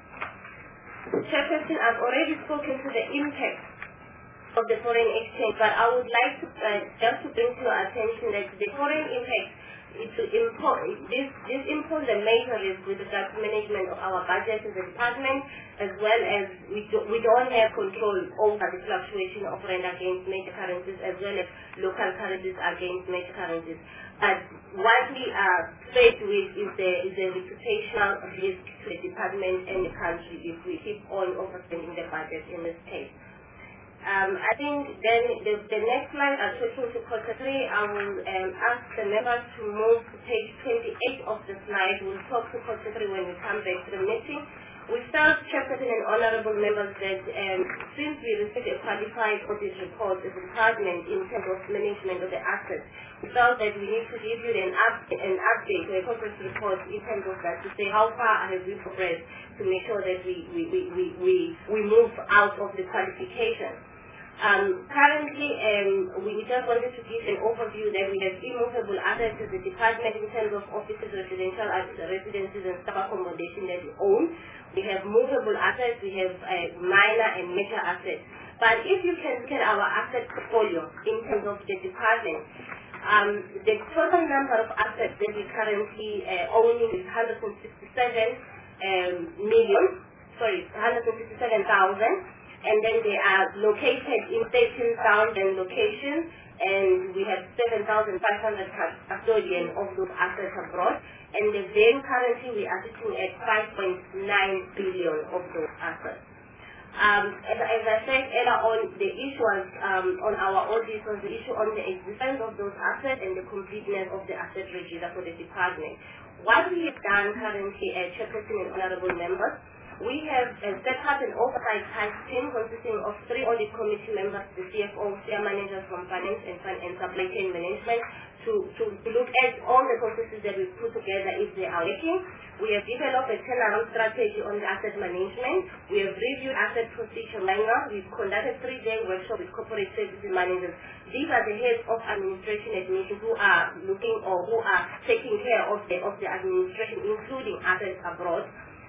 Chairperson, I've already spoken to the impact of the foreign exchange, but I would like to uh, just to bring to your attention that the foreign impact is to impose this this impose a major risk with regard to management of our budget as a department, as well as we do, we don't have control over the fluctuation of rand against major currencies, as well as local currencies against major currencies. But what we are faced with is the is a reputational risk to the department and the country if we keep on overspending the budget in this case. Um, I think then the, the next slide, I'm talking to quarter three, I will um, ask the members to move to page twenty-eight of the slide. We'll talk to quarter three when we come back to the meeting. We felt, Chairperson and honourable members, that um, since we received a qualified audit report as a department in terms of management of the assets, we felt that we need to give you an, up, an update or a progress report in terms of that to say how far have we progressed to make sure that we, we, we, we, we, we move out of the qualification. Um, currently, um, we just wanted to give an overview that we have immovable assets as a department in terms of offices, residential residences, and staff accommodation that we own. We have movable assets, we have uh, minor and major assets. But if you can look at our asset portfolio in terms of the department, um, the total number of assets that we currently uh, owning is one hundred sixty-seven um, million, sorry, one hundred sixty-seven thousand. And then they are located in thirteen thousand locations, and we have seven thousand five hundred custodians of those assets abroad. And the then currently we are sitting at five point nine billion of those assets. Um, as, as I said earlier on, the issue was, um, on our audit was the issue on the existence of those assets and the completeness of the asset register for the department. What we have done currently, uh, Chairperson and honourable members, we have uh, set up an oversight task team consisting of three audit committee members, the C F O, share managers from finance and, and supply chain management, to, to, to look at all the processes that we've put together if they are working. We have developed a turnaround strategy on the asset management. We have reviewed asset procedure manual. We've conducted three-day workshop with corporate services managers. These are the heads of administration admission who are looking or who are taking care of the, of the administration, including assets abroad.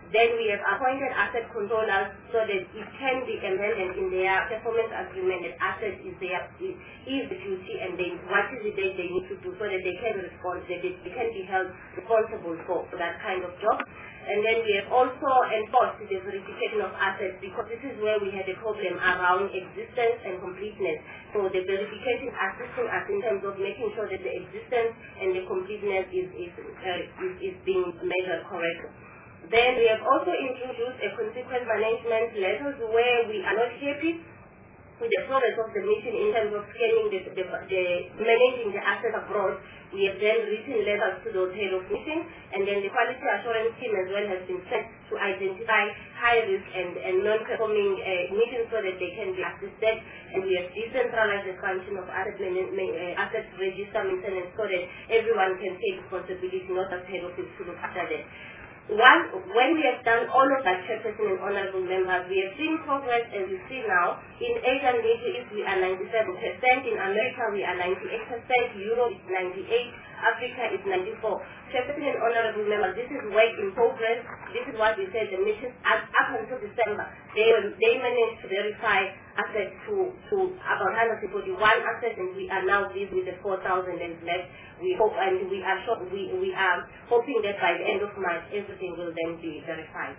Then we have appointed asset controllers so that it can be embedded in their performance agreement that asset is their is, is the duty, and then what is it that they need to do so that they can respond, that they, they can be held responsible for, for that kind of job. And then we have also enforced the verification of assets, because this is where we had a problem around existence and completeness. So the verification assisting us in terms of making sure that the existence and the completeness is, is, uh, is, is being measured correctly. Then we have also introduced a consequence management letters where we are not happy with the progress of the mission in terms of scanning the, the, the managing the assets abroad. We have then written letters to those head of mission, and then the quality assurance team as well has been set to identify high risk and, and non-performing uh, missions so that they can be assisted. And we have decentralized the function of asset, uh, asset register maintenance so that everyone can take responsibility, not as head office to look after that. One, when we have done all of that, Chairperson and honorable members, we have seen progress as you see now. In Asia and Middle East we are ninety-seven percent, in America we are ninety-eight percent, Europe is ninety-eight, Africa is ninety-four. Chairperson and honorable members, this is work in progress. This is what we said, the mission up, up until December, they, were, they managed to verify assets to, to about one hundred forty-one assets, and we are now busy with the four thousand that is left. We hope, and we are sure, we, we are hoping that by the end of March, everything will then be verified.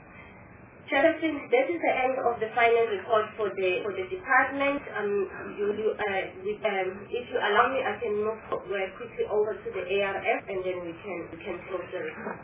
Chairperson, this is the end of the final report for the for the department. Um, you, you, uh, we, um, if you allow me, I can move uh, quickly over to the A R F, and then we can we can close the report.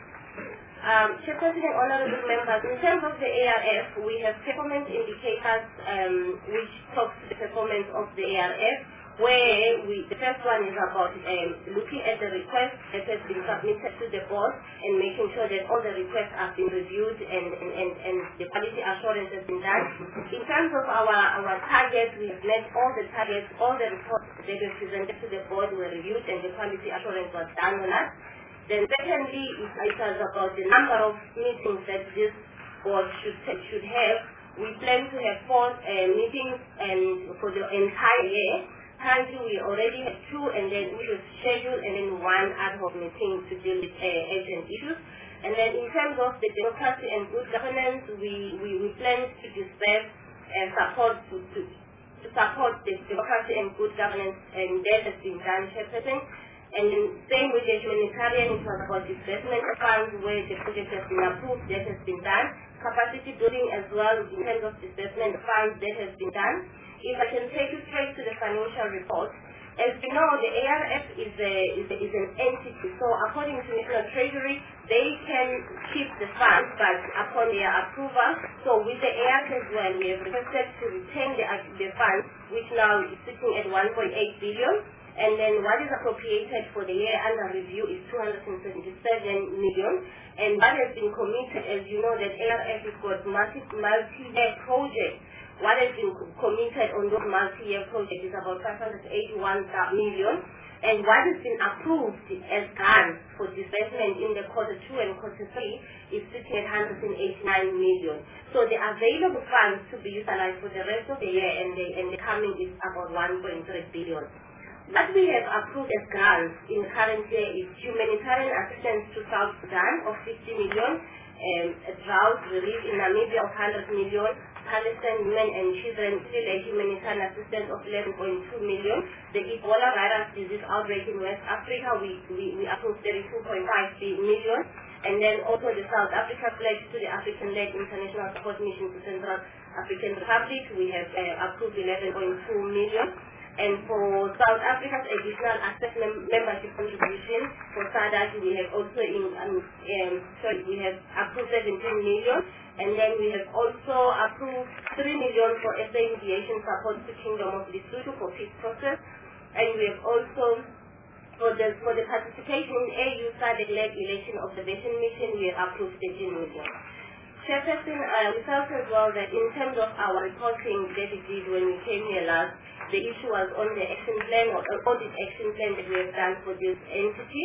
Um, Chairperson and honorable members, in terms of the A R F, we have performance indicators um, which talk to the performance of the A R F. Where we, the first one is about um, looking at the request that has been submitted to the board and making sure that all the requests have been reviewed and, and, and, and the quality assurance has been done. In terms of our, our targets, we have met all the targets, all the reports that were presented to the board were reviewed and the quality assurance was done on us. Then secondly, it was about the number of meetings that this board should, should have. We plan to have four uh, meetings and for the entire year. Currently, we already have two, and then we should schedule, and then one ad hoc meeting to deal with uh, urgent issues. And then in terms of the democracy and good governance, we, we, we plan to disperse uh, support to, to, to support the democracy and good governance, and that has been done, Chairperson. And then same with the humanitarian, it was about disbursement of funds where the project has been approved, that has been done. Capacity building as well in terms of disbursement of funds, that has been done. If I can take you straight to the financial report, as you know, the A R F is, a, is, a, is an entity, so according to National Treasury, they can keep the funds, but upon their approval, so with the A R F as well, we have requested to retain the, the funds, which now is sitting at one point eight billion, and then what is appropriated for the year under review is two hundred seventy-seven million, and that has been committed, as you know, that A R F has got multi, multi-year projects. What has been committed on those multi-year projects is about five hundred eighty-one million, and what has been approved as grants for disbursement in the quarter two and quarter three is sitting at one hundred eighty-nine million. So the available funds to be utilized for the rest of the year and the, and the coming is about one point three billion. What we have approved as grants in the current year is humanitarian assistance to South Sudan of fifty million, um, a drought relief in Namibia of one hundred million, Palestine women and children still a humanitarian assistance of eleven point two million. The Ebola virus disease outbreak in West Africa, we, we, we approved thirty-two point five million. And then also the South Africa pledge to the African-led International Support Mission to Central African Republic, we have uh, approved eleven point two million. And for South Africa's additional asset mem membership contribution for SADC, we have also in, um, um, sorry, we have approved seventeen million. And then we have also approved three million for S A mediation support to Kingdom of Lesotho for peace process. And we have also, for the, for the participation in A U SADC-led election observation mission, we have approved thirteen million. Chairperson, uh, we felt as well that in terms of our reporting that we did when we came here last, the issue was on the action plan or audit action plan that we have done for this entity.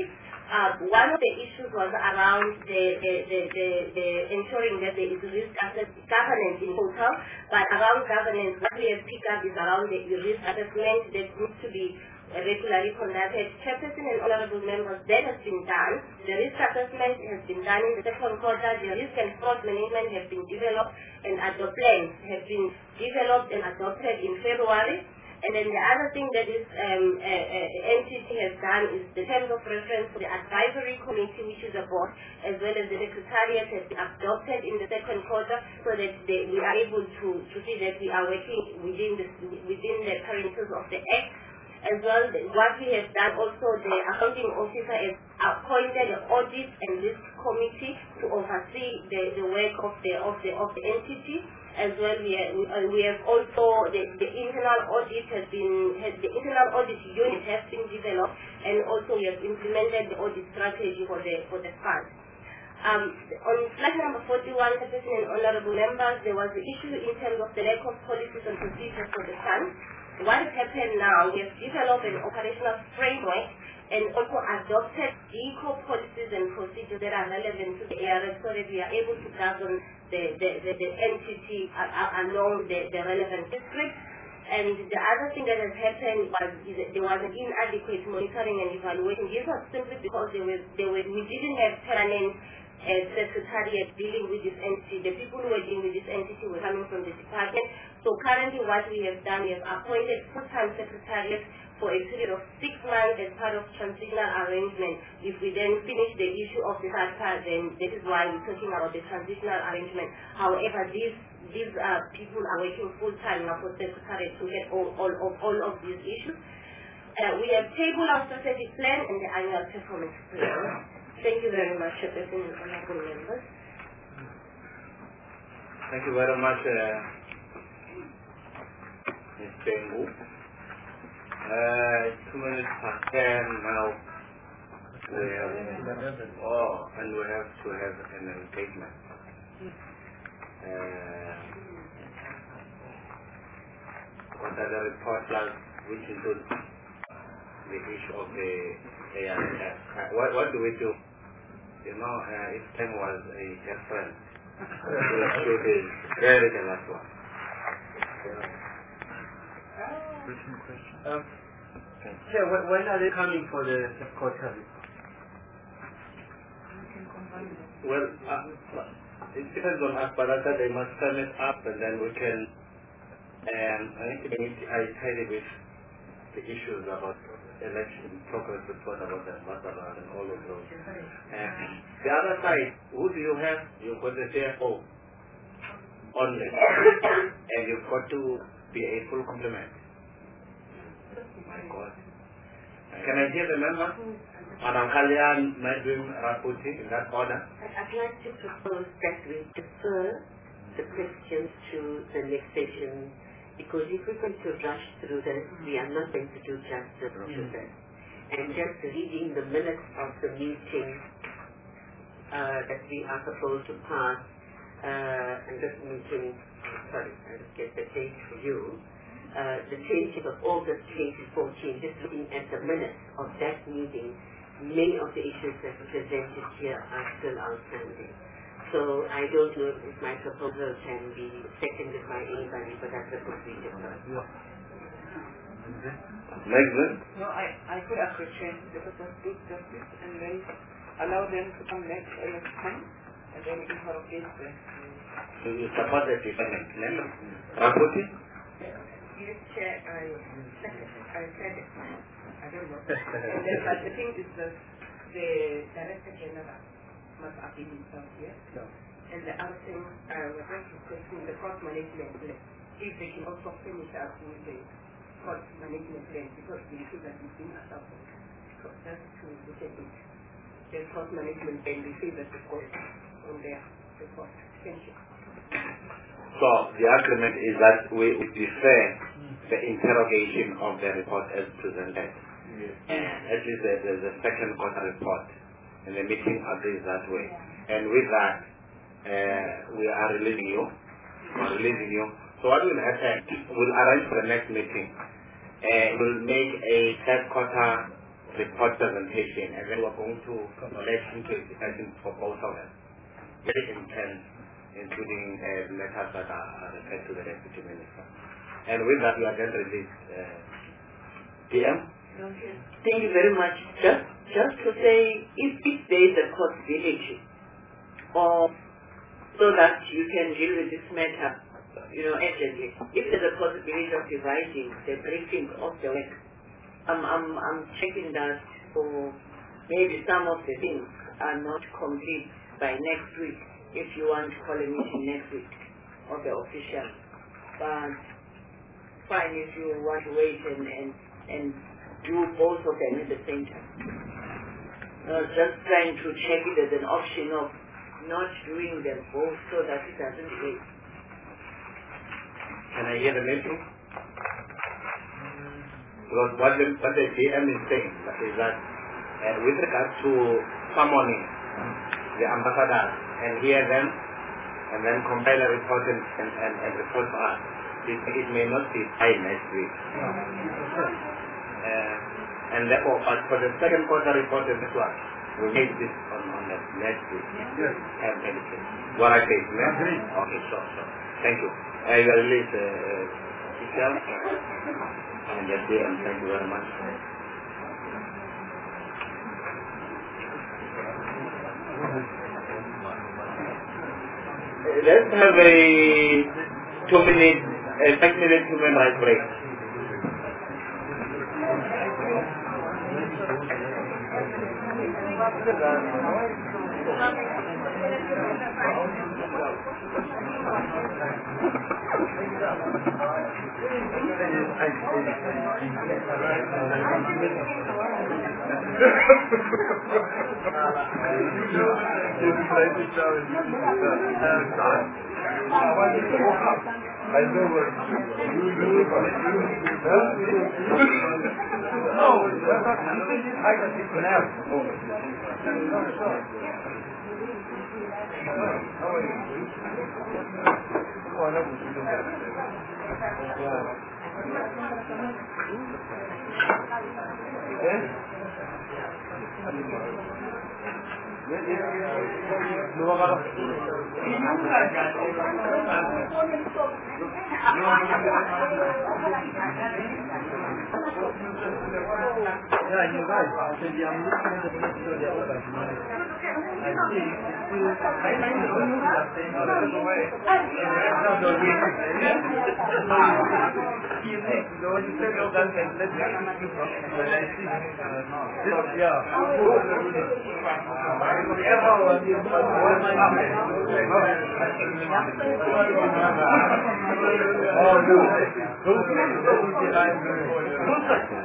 Uh, one of the issues was around the, the, the, the, the ensuring that there is risk asset governance in total, but around governance, what we have picked up is around the risk assessment that needs to be regularly conducted. Chairperson and honorable members, that has been done. The risk assessment has been done in the second quarter. The risk and fraud management have been developed, and adopt plans have been developed and adopted in February. And then the other thing that this um, uh, uh, N T T has done is the terms of reference for the advisory committee, which is a board, as well as the secretariat has been adopted in the second quarter, so that they, we are able to, to see that we are working within the, within the parameters of the Act. As well, what we have done also, the accounting officer has appointed an audit and risk committee to oversee the, the work of the of the of the entity. As well, we have, we have also the, the internal audit has been has, the internal audit unit has been developed, and also we have implemented the audit strategy for the for the fund. Um, on slide number forty-one, Chairperson and honorable members, there was the issue in terms of the lack of policies and procedures for the fund. What has happened now, we have developed an operational framework and also adopted eco policies and procedures that are relevant to the area, so that we are able to govern the, the, the, the entity uh, uh, along the, the relevant districts. And the other thing that has happened was is that there was an inadequate monitoring and evaluation. This was simply because they were, they were, we didn't have permanent uh, secretariat dealing with this entity. The people who were dealing with this entity were coming from the department. So currently what we have done, we have appointed full-time secretariat for a period of six months as part of transitional arrangement. If we then finish the issue of the third part, then that is why we're talking about the transitional arrangement. However, these these uh, people are working full-time now for secretariat to get all, all, of, all of these issues. Uh, we have tabled our strategic plan and the annual performance plan. Thank you very much, Chairperson and honorable members. Thank you very much, uh, Miz Pengu. Uh, two minutes past ten now. We have, oh, and we have to have an engagement. Uh, what are the report plus which includes the issue of the A R F? Uh, what, what do we do? You know, uh, if time was a girlfriend, we should be very the last one. Um, Chair, when, when are they coming for the quarter report? Well, uh, it depends on us, but I said they must sum it up, and then we can. Um, I think I tied it with the issues about election, progress report about the ambassador and all of those. And the other side, who do you have? You've got the C F O only, and you've got to be a full complement. My God. Can I hear the member? Madam Kalyan, Madam Raputi, in that order. I'd like to propose that we defer the questions to the next session, because if we're going to rush through this, we are not going to do justice to this. And just reading the minutes of the meeting uh, that we are supposed to pass, uh, and this meeting, sorry, I'll get the date for you. Uh, the twentieth of August twenty fourteen, just looking at the minutes of that meeting, many of the issues that were presented here are still outstanding. So I don't know if my proposal can be seconded by anybody, but that's the procedure. Magdalene? No, I, I could agree, because let's do justice and then allow them to come next uh, next time, and then we can interrogate them. So you support that defendant, Raputi? Yes, Chair, I, I said it. I don't know. And then, but the thing is that the Director General must appeal himself here. No. And the other thing, uh, we're going to question the cost management plan. If they can also finish up with the cost management plan, because we feel that we've been assaulted. So that's to look at it. The cost management plan, we feel that the cost on their report. Thank you. So the argument is that we defer the interrogation of the report as presented. Yes. And at least the, the, the second quarter report, and the meeting agrees that way. And with that, uh, we are releasing you. We are releasing you. So what will happen? We'll arrange for the next meeting. Uh, we'll make a third quarter report presentation, and then we're going to collect into discussion for both of them. Very intense, including uh, letters that are referred to the Deputy Minister. And with that, we are going to release uh, D M. Okay. Thank you very much. Just just to say, if, if there is a possibility, or so that you can deal with this matter, you know, urgently, if there's a possibility of dividing the briefing of the work, I'm, I'm, I'm checking that for maybe some of the things are not complete by next week, if you want to call a meeting next week of the official. But fine if you want to wait and, and, and do both of them at the same time. I was just trying to check it as an option of not doing them both so that it doesn't wait. Can I hear the meeting? Because what the, what the D M is saying is that uh, with regard to summoning the ambassadors and hear them and then compile a report and, and, and, and report to us, it, it may not be by next week. Uh, and therefore, but for the second quarter report and this one, we made this on, on the next week. Yes. And anything. What I say, yeah? Okay, sure, sure. Thank you. I will release the uh, details and the D M. Thank you very much. Let's have a two minute, a five minute human rights break. Yeah, you're right. Actually, I'm looking at the picture of the other one. I see it's still, I think the only thing that's saying is the way. No, no, we you think, the one you said, oh, that's like, let's get it from, but I see, this, yeah. Everyone is but one mind. Oh, no. Those people behind me.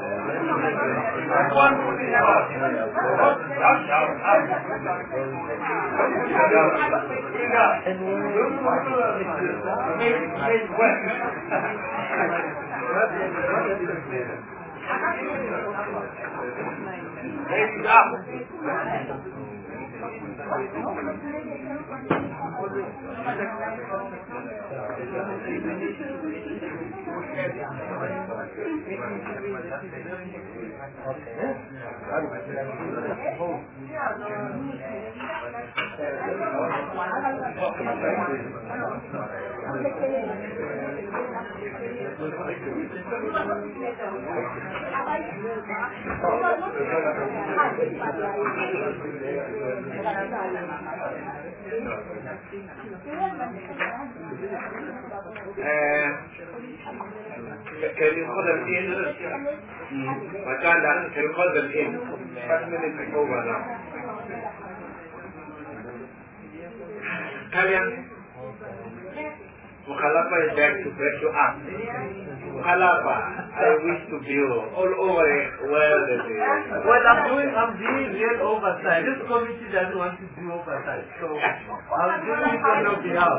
Uh, can you call them in? Makanda, can you call them in? Five minutes is over now. Kalian, Mukhalapa is back to break you up. Mukhalapa, I wish to be all over the world. Well, I'm doing, I'm doing real oversight. This committee doesn't want to do oversight, so I'm doing it on your behalf.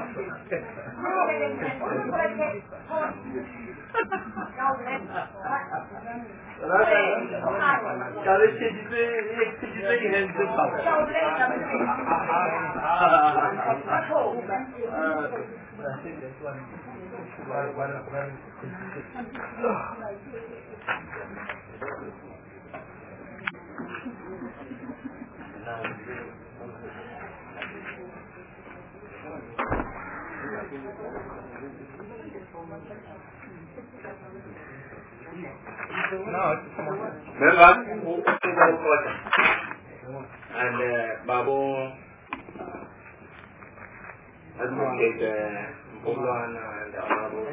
Remember, who and uh, Babu Advocate uh, Bogwan and Honorable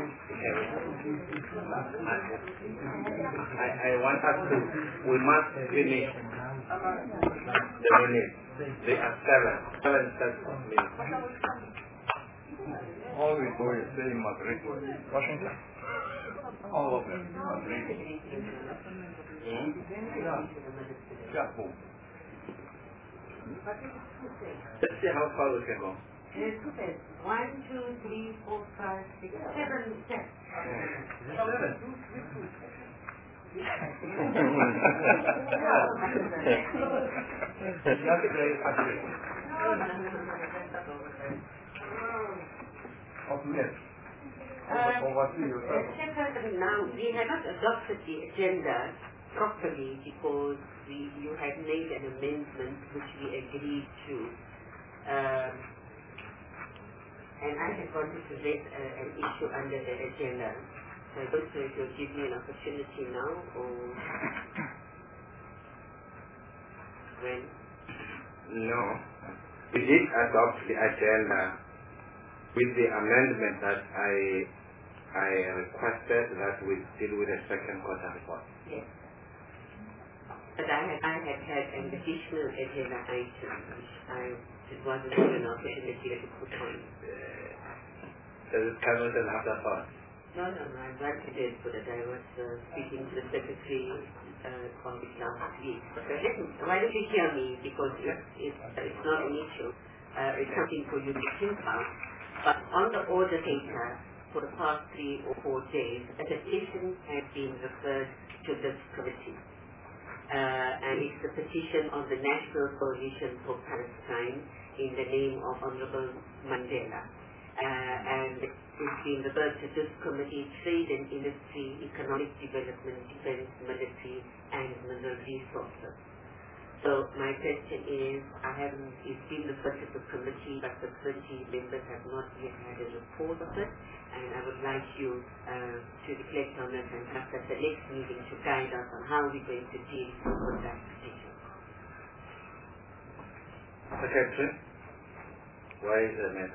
I, I want us to, we must finish the minutes. They are seven, seven sets of minutes. All we do is say Madrid, Washington. All of them, Madrid. Hmm? Yeah, boom. Let's see how far we can go. One, two, three, four, five, six, seven steps. Seven. That's very accurate. Of net. Oversee yourself. Now, we have not adopted the agenda properly because we, you had made an amendment which we agreed to. Um, and I had wanted to raise uh, an issue under the agenda. So I don't know if you'll give me an opportunity now or when? No. We did adopt the agenda with the amendment that I I requested that we deal with the second quarter report. Yes. But I had, I had had an additional agenda item which I it wasn't given an opportunity to put on. Does it come as an afterthought? No, no, no, I'm glad you did put it. I was uh, speaking to the secretary uh, about it last week. But uh, listen, why don't you hear me? Because it's, it's, uh, it's not an issue. Uh, it's something for you to think about. But on the order data, for the past three or four days, a petition has been referred to this committee. Uh, and it's the petition of the National Coalition for Palestine in the name of Honorable Mandela. Uh, and it's been referred to this committee, Trade and Industry, Economic Development, Defense, Military, and Mineral Resources. So my question is, I haven't, it's been referred to the committee, but the committee members have not yet had a report of it, and I would like you uh, to reflect on it and perhaps at the next meeting to guide us on how we're going to deal with that petition. Secretary, why is the matter?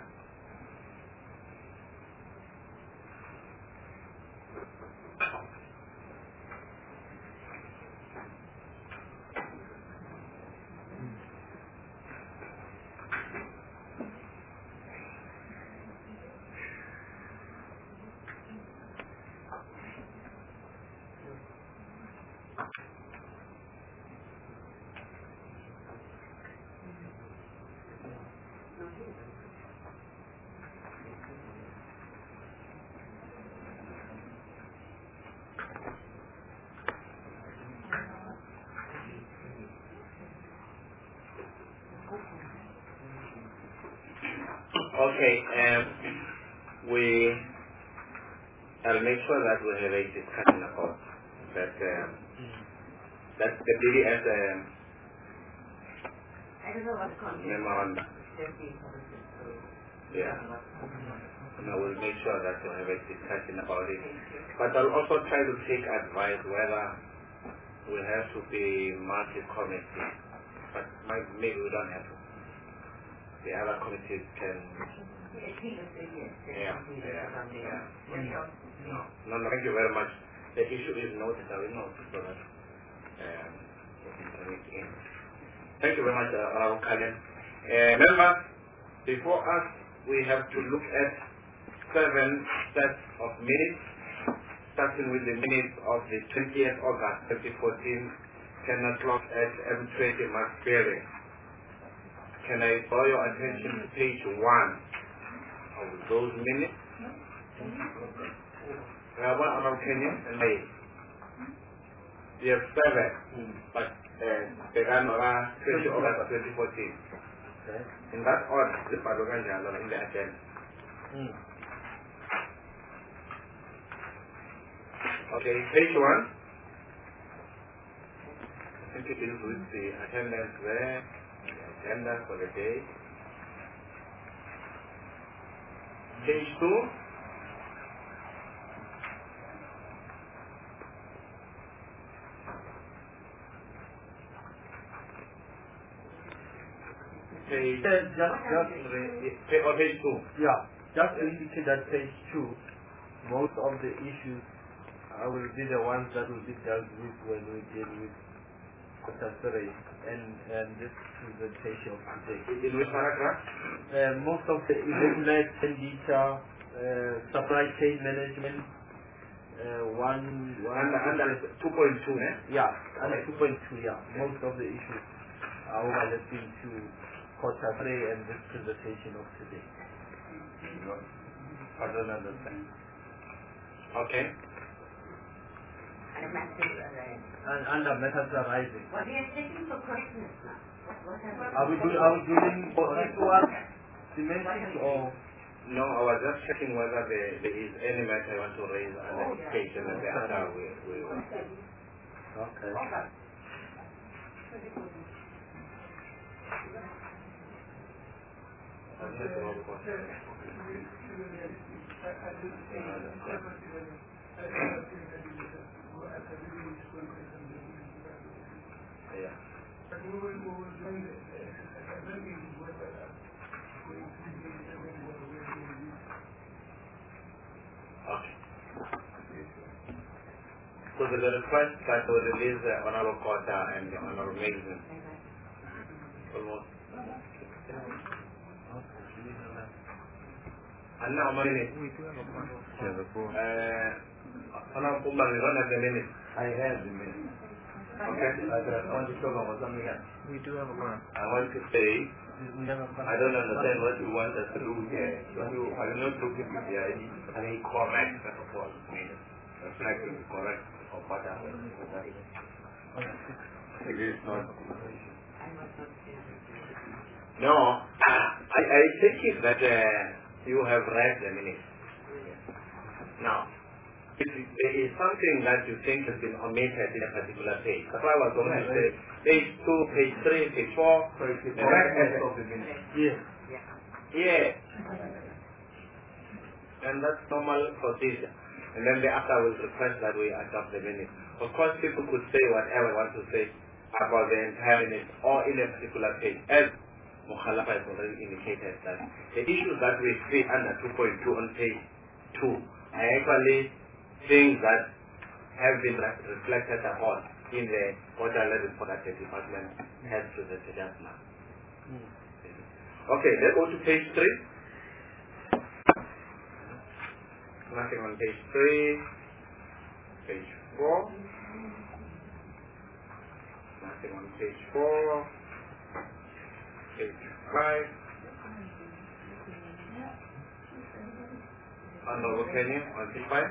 Okay, um, we, I'll make sure that we have a discussion about that, um, that the B D S um, I don't know what's called. memorandum. Yeah. And I will make sure that we have a discussion about it. But I'll also try to take advice whether we have to be multi-committee. But maybe we don't have to. The other committees can. Yeah, yeah, yeah. No, no, no, thank you very much. The issue is noted, I will note so that um, we can turn it in. Thank you very much, uh, Honorable Kalen. Uh, members, before us, we have to look at seven sets of minutes, starting with the minutes of the twentieth August twenty fourteen, ten o'clock at M twenty Max Building. Can I draw your attention to page one of those minutes? We have one on Kenya and May. We have seven, but the Ganora twenty August twenty fourteen. In that order, the Padogan in the agenda. Okay, page one. I think it deals with the attendance there. agenda for the day. Page two. Page, Just, just, page, or page two. yeah, just to indicate that page two, most of the issues uh, will be the ones that will be dealt with when we deal with Kotasere and, and this presentation of today. In which paragraph? Uh, most of the irregular expenditure, uh, supply chain management, uh, one, one Under, under two point two, eh? yeah, under two point two, yeah. Most of the issues are overlapping to Kotasere and this presentation of today. I don't understand. Okay. And under methods arising. What are you taking for correctness now? What, what Are we, do, are we doing equal dimensions or? No, I was just checking whether there, there is any matter I want to raise on the education and the other we, we will. Okay. Yeah. Okay. So there's a request that to release the Honorable Quota and the Honorable Magazine. Almost. And now, my minute. Uh, Honorable Kumba, we don't have the minute. I have the minute. Okay. But I want to talk about something else. We do have a plan. I want to say, I don't understand what you want us to do here. But you are not looking to be any correct, first of all, means reflecting the correct of what happened. It is not. No, I, I take it that uh, you have read the minutes. Now, if there is something that you think has been omitted in a particular page, that's why I was going to say page two, page three, page four, Page the four, rest of the minute. Yes. yeah. And that's normal procedure. And then thereafter I will request that we adopt the minute. Of course, people could say whatever they want to say about the entire minute or in a particular page. As Mukhalafa has already indicated that the issues that we see under two point two on page two are actually things that have been re reflected upon in the quarterly report that the department has presented just now. Mm. Okay, let's go to page three. Nothing on page three. Page four. Nothing on page four. Page five. Honorable Kenya on page five.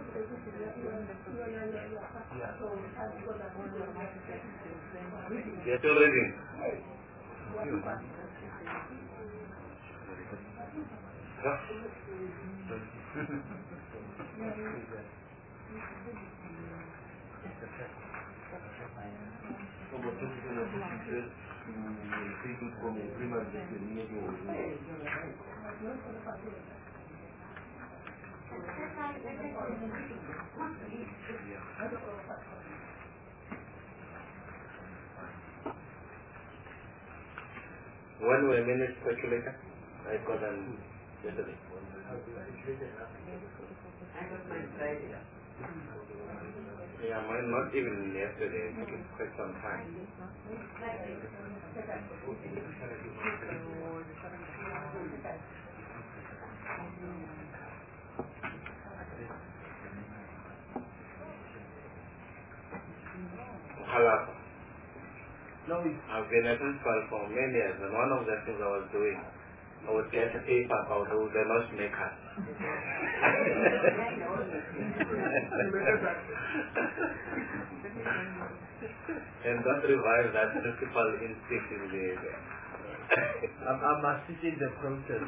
You're still reading. Huh? When were minutes circulated? I got them yesterday. Yeah, mine not even yesterday. It took quite some time. Halapa. No, I've been a principal for many years, and one of the things I was doing, I would get a paper about who the lunch maker. And that revives that principal instinct in the I'm, I'm assisting the process.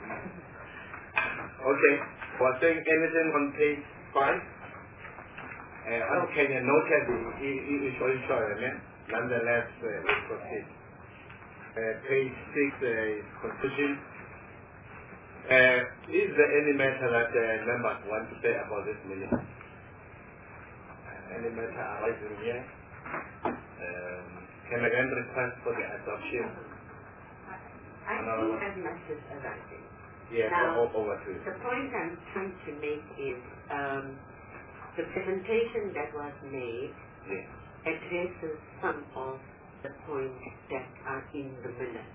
Okay, was saying anything on page five? Uh, okay, you noted the issue, man. Nonetheless, uh, we proceed. uh, page six uh, is conclusion. Uh, is there any matter that uh, members want to say about this minute? Uh, any matter arising here? Um, can I again request for the adoption? I don't have much as arising. Yes, now, over to you. The point I'm trying to make is um, the presentation that was made yes. addresses some of the points that are in the minutes.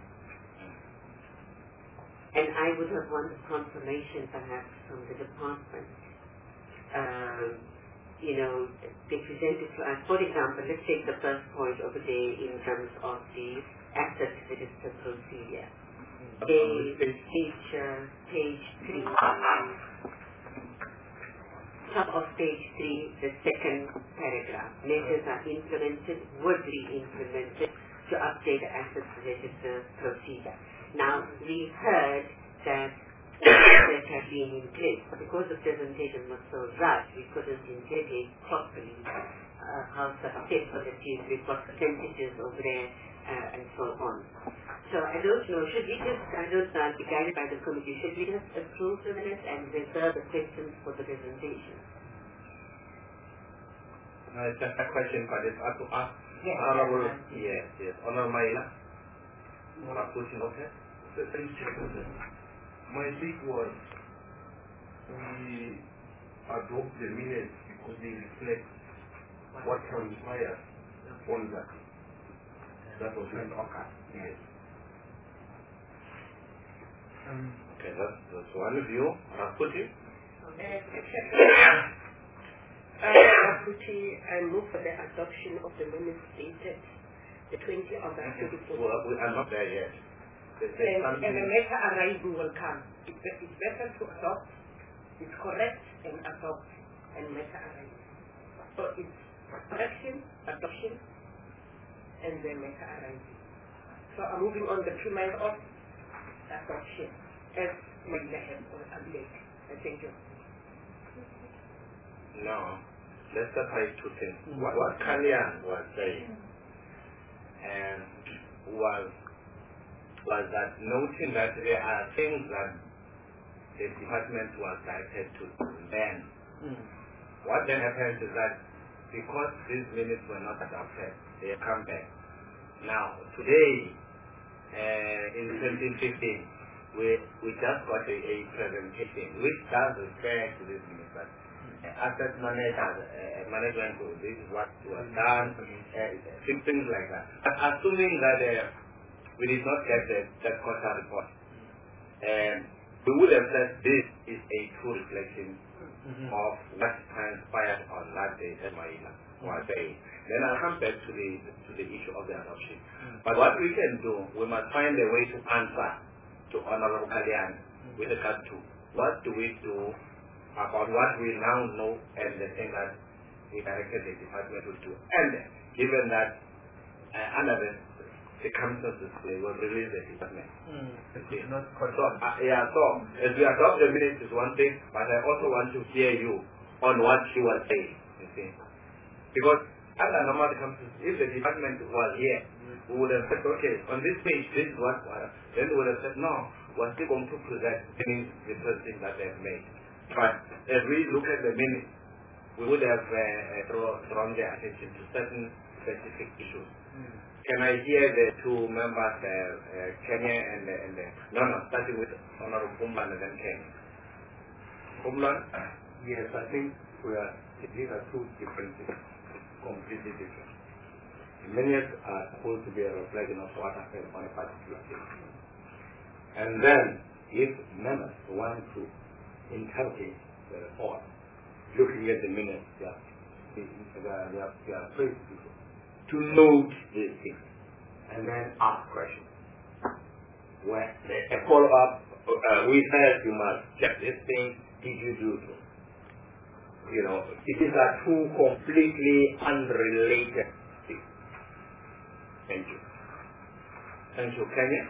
And I would have wanted confirmation perhaps from the department. Um, you know, they presented to us, for example, let's take the first point over there in terms of the asset register procedure. They feature page three. Top of page three, the second paragraph. Measures are implemented, would be implemented to update the asset register procedure. Now, we heard that that had been in place, but because the presentation was so rushed, we couldn't interrogate properly uh, how successful it is, we've got percentages over there, uh, and so on. So I don't know, should we just, I don't know, be guided by the committee, should we just approve the minutes and reserve the questions for the presentation? No, it's just a question, but it's up to us. Yes, Honorable, yes, yes, yes. Honorable Maila. Okay. My take was we adopt the minutes because they reflect what transpired on that. That was when occurred. Yes. Um, okay, that's, that's one view. Raputi? Raputi, I move for the adoption of the minutes dated the twentieth of August twenty fourteen. Well, we are not there yet. And, and the matter arising will come. It's, it's better to adopt, it's correct and adopt, and matter arising. So it's correction, adoption, and then matter arising. So I'm moving on the premise of adoption as my letter or update. Thank you. No. Let's separate two things. Mm-hmm. What, what Kalyan was saying and was was that noting that there are things that the department was directed to then. Mm. What then happens is that because these minutes were not adopted, they come back. Now, today, uh, in twenty fifteen, we we just got a, a presentation which does refer to these minutes. But uh, asset management, uh, management, this is what was done, uh, things like that. But assuming that uh, we did not get the third quarter report. And we would have said this is a true reflection mm-hmm. of what transpired on that day at Maila was saying. Then I'll come back to the to the issue of the adoption. Mm-hmm. But what we can do, we must find a way to answer to Honorable Kalyan mm-hmm. with regard to what do we do about what we now know and the thing that we directed the department to do. And given that uh, under the circumstances they will release the department. Mm. Okay. Not so, uh, yeah, so as we adopt the minutes is one thing, but I also want to hear you on what you are saying. You see, because under normal circumstances, if the department was here, mm. we would have said, okay, on this page, this is what. Uh, then we would have said, no, we're still going to present the presentation that they have made. But as we look at the minutes, we would have uh, draw, drawn their attention to certain specific issues. Mm. Can I hear the two members, uh, uh, Kenya and, uh, and uh, no, no, starting with Honorable Kumlan and then Kenya. Kumlan? Yes, I think we are, these are two different things, completely different. The minutes are supposed to be a reflection of what happened on a particular day. And then, if members want to interpret the report, looking at the minutes, they are, they are, they are, they are free to to note these things and then ask questions. When a follow-up, uh, we said you must check this thing, did you do so? You know, these are two completely unrelated things. Thank you. Thank you. Kenya?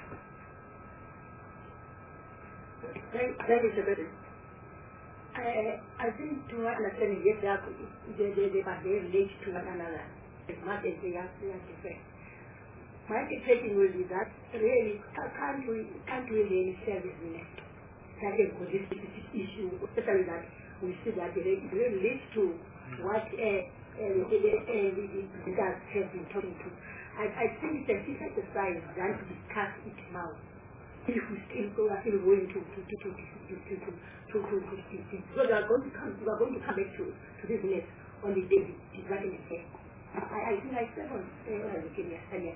That is a very I, I think to understand yes, they, they, they, but they relate to one another as much as they are, they are different. my question will be that really can't we can't we really share this minute? That is for this specific issue, especially that we see that it really leads to what uh, uh, the, uh, the, the guys have been talking to. I, I think it's a different exercise than to discuss it now. If we still go, are still going to to to to to to to to to to because we are going to come we are going to come back to to this net on the day the dragon is there. I I think I said on uh Kenya earlier.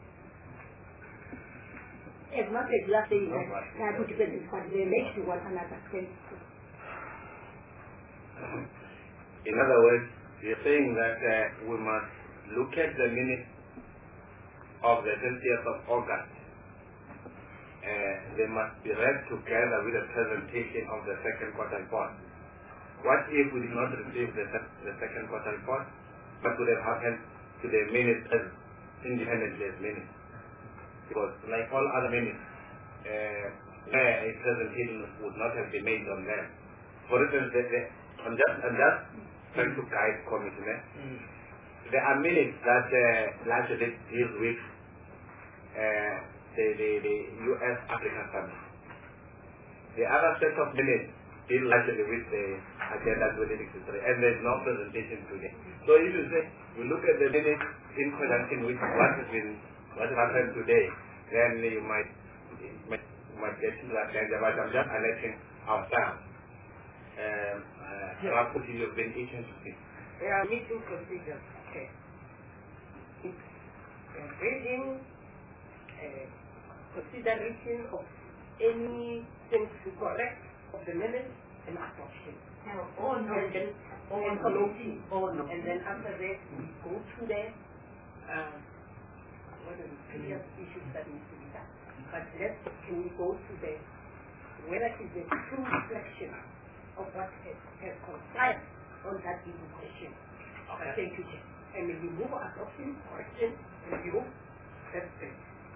As much as you are saying that that would depend on the relate to one another. In other words, you're saying that uh, we must look at the minutes of the twentieth of August. Uh, they must be read together with the presentation of the second quarter report. What if we did not receive the, the second quarter report? What would have happened to the minutes as independently as minutes? Because like all other minutes, uh, where a presentation would not have been made on them. For instance, the, the, I'm just I'm just trying to guide committee. Mm. There are minutes that uh, largely deal with uh, the, the, the U S African Summit. The other set of minutes deal largely with the Agenda twenty sixty-three, and there is no presentation today. So if you say we look at the minutes in conjunction with what has been what happened today, then you might you might, you might get to that danger. But I'm just alerting ourselves. Um, uh, yeah. What you've been eating to see. There are meeting procedures. Okay. Uh, reading, uh, consideration of anything to correct of the minutes and adoption. No, oh no. And then oh, and no. Oh no. And then after that we go to the uh, what are the previous issues that need to be done. But let's can we go to the whether it is a true reflection of what has, has conspired on that given question. Okay. Thank you, Chair. And we move adoption, correction, review. That's it.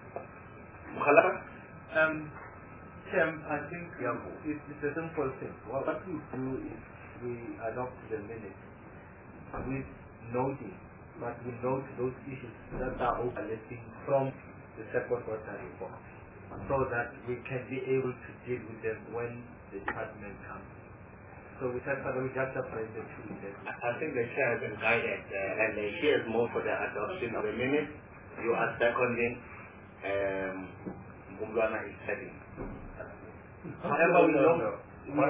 Um, Chair, I think yeah, it's, it's a simple thing. What, what we do is we adopt the minutes with noting, but we note those issues that are overlapping from the second quarter report, so that we can be able to deal with them when the department comes. So we just we just separate the two. I think the chair has been guided, uh, and uh, she has moved for the adoption of the minutes. You are seconding. Um, Mumblana is second. However, we know.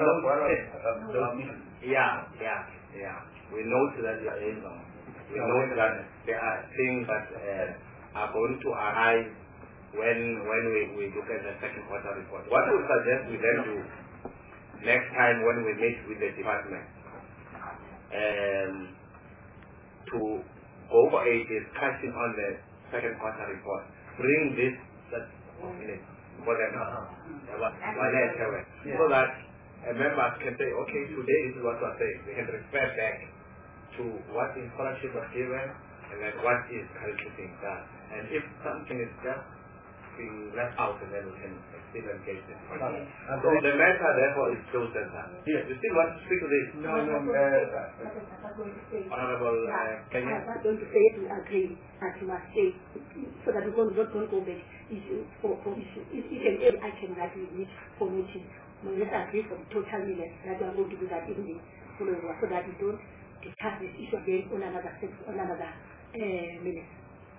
Yeah, yeah, yeah. We know that you are in them. We know that there are things that uh, are going to arise when when we, we look at the second quarter report. What we suggest we then do next time when we meet with the department, um, to go for a discussion on the second quarter report, bring this that minute for them, uh-huh. so that a member can say, okay, today this is what we're saying. They can refer back to what instruction was given and then what is currently being done. And if something is just being left out, and then we can still engage them. Okay. So the matter therefore is closed and done. Yes. You still want to speak to this? No, no, no. Uh, Honorable uh, Kenya? I'm not going to say it, we agree that you must say, so that we don't, don't go back issue for, for issue. Each and every item that we need for meeting, we must agree for the total minutes that we are going to do that in the following one, so that we don't discuss this issue again on another, on another uh, minute.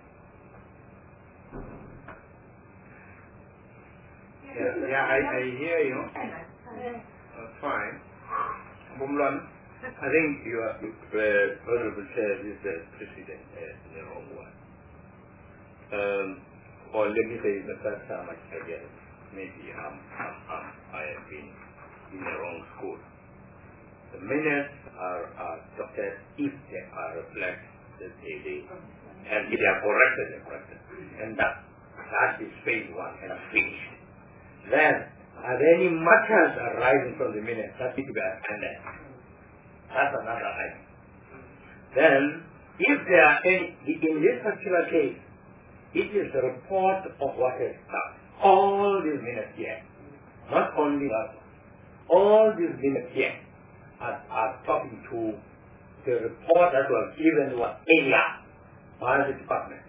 Yeah, yeah, I, I hear you. That's fine. Bumlan? I think you are, uh, Honorable Chair, is the President uh, in the wrong one. Um, or let me say the first time I, I guess maybe um, um, um, I have been in the wrong school. The minutes are, are adopted if they are reflected, they, they, and if they are corrected, they are corrected. And that, that is phase one and finished. Then, are there any matters arising from the minutes that need to be attended? That's another item. Then, if there are any, in this particular case, it is the report of what has done. All these minutes here, not only that, all these minutes here are, are talking to the report that was given to us earlier by the department.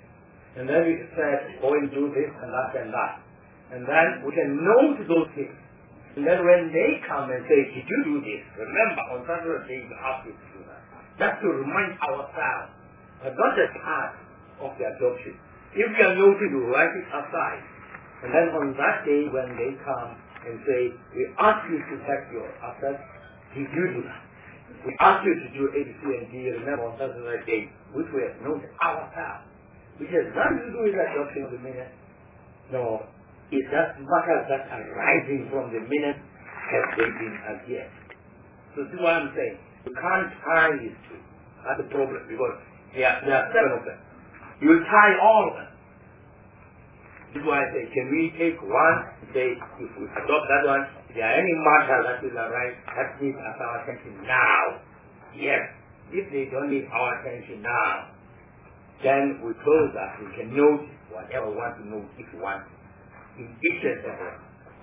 And then we said, go and do this and that and that. And then we can note those things. And then when they come and say, did you do this? Remember, on Saturday you have to do that. Just to remind ourselves, but not as part of the adoption. If we are noting, we write it aside. And then on that day when they come and say, we ask you to check your assets, did you do that? We ask you to do A, B, C, and D, remember on Saturday day, which we have noted ourselves. Which has nothing to do with the adoption of the minute. No, it just matters that arising from the minute has they been adhered. So see what I'm saying? You can't tie these two. That's the problem because there are, there are seven of them. You tie all of them. This is why I say, can we take one and say, if we adopt that one, if there are any matter that will arise, that needs our attention now. Yes. If they don't need our attention now, then we close that. We can note whatever we want to note if we want in each and every one.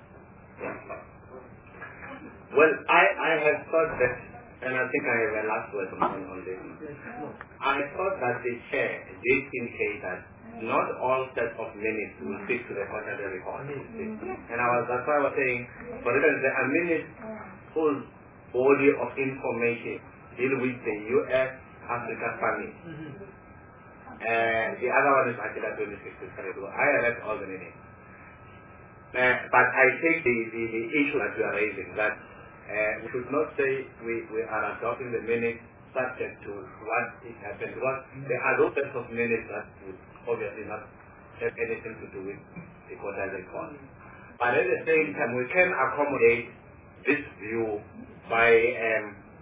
Well, I, I have thought that, and I think I have a last word on, on this. I thought that the chair did indicate that not all sets of minutes will fit to the quarterly report. And I was, that's why I was saying, for instance, there are minutes whose body of information deal with the U S Africa family. Uh, the other one is Agenda twenty-six. I read all the minutes. Uh, but I take the, the, the issue that you are raising, that uh, we should not say we, we are adopting the minutes subject to what is happened, because there are those types of minutes that would obviously not have anything to do with the quarterly report. But at the same time, we can accommodate this view by um,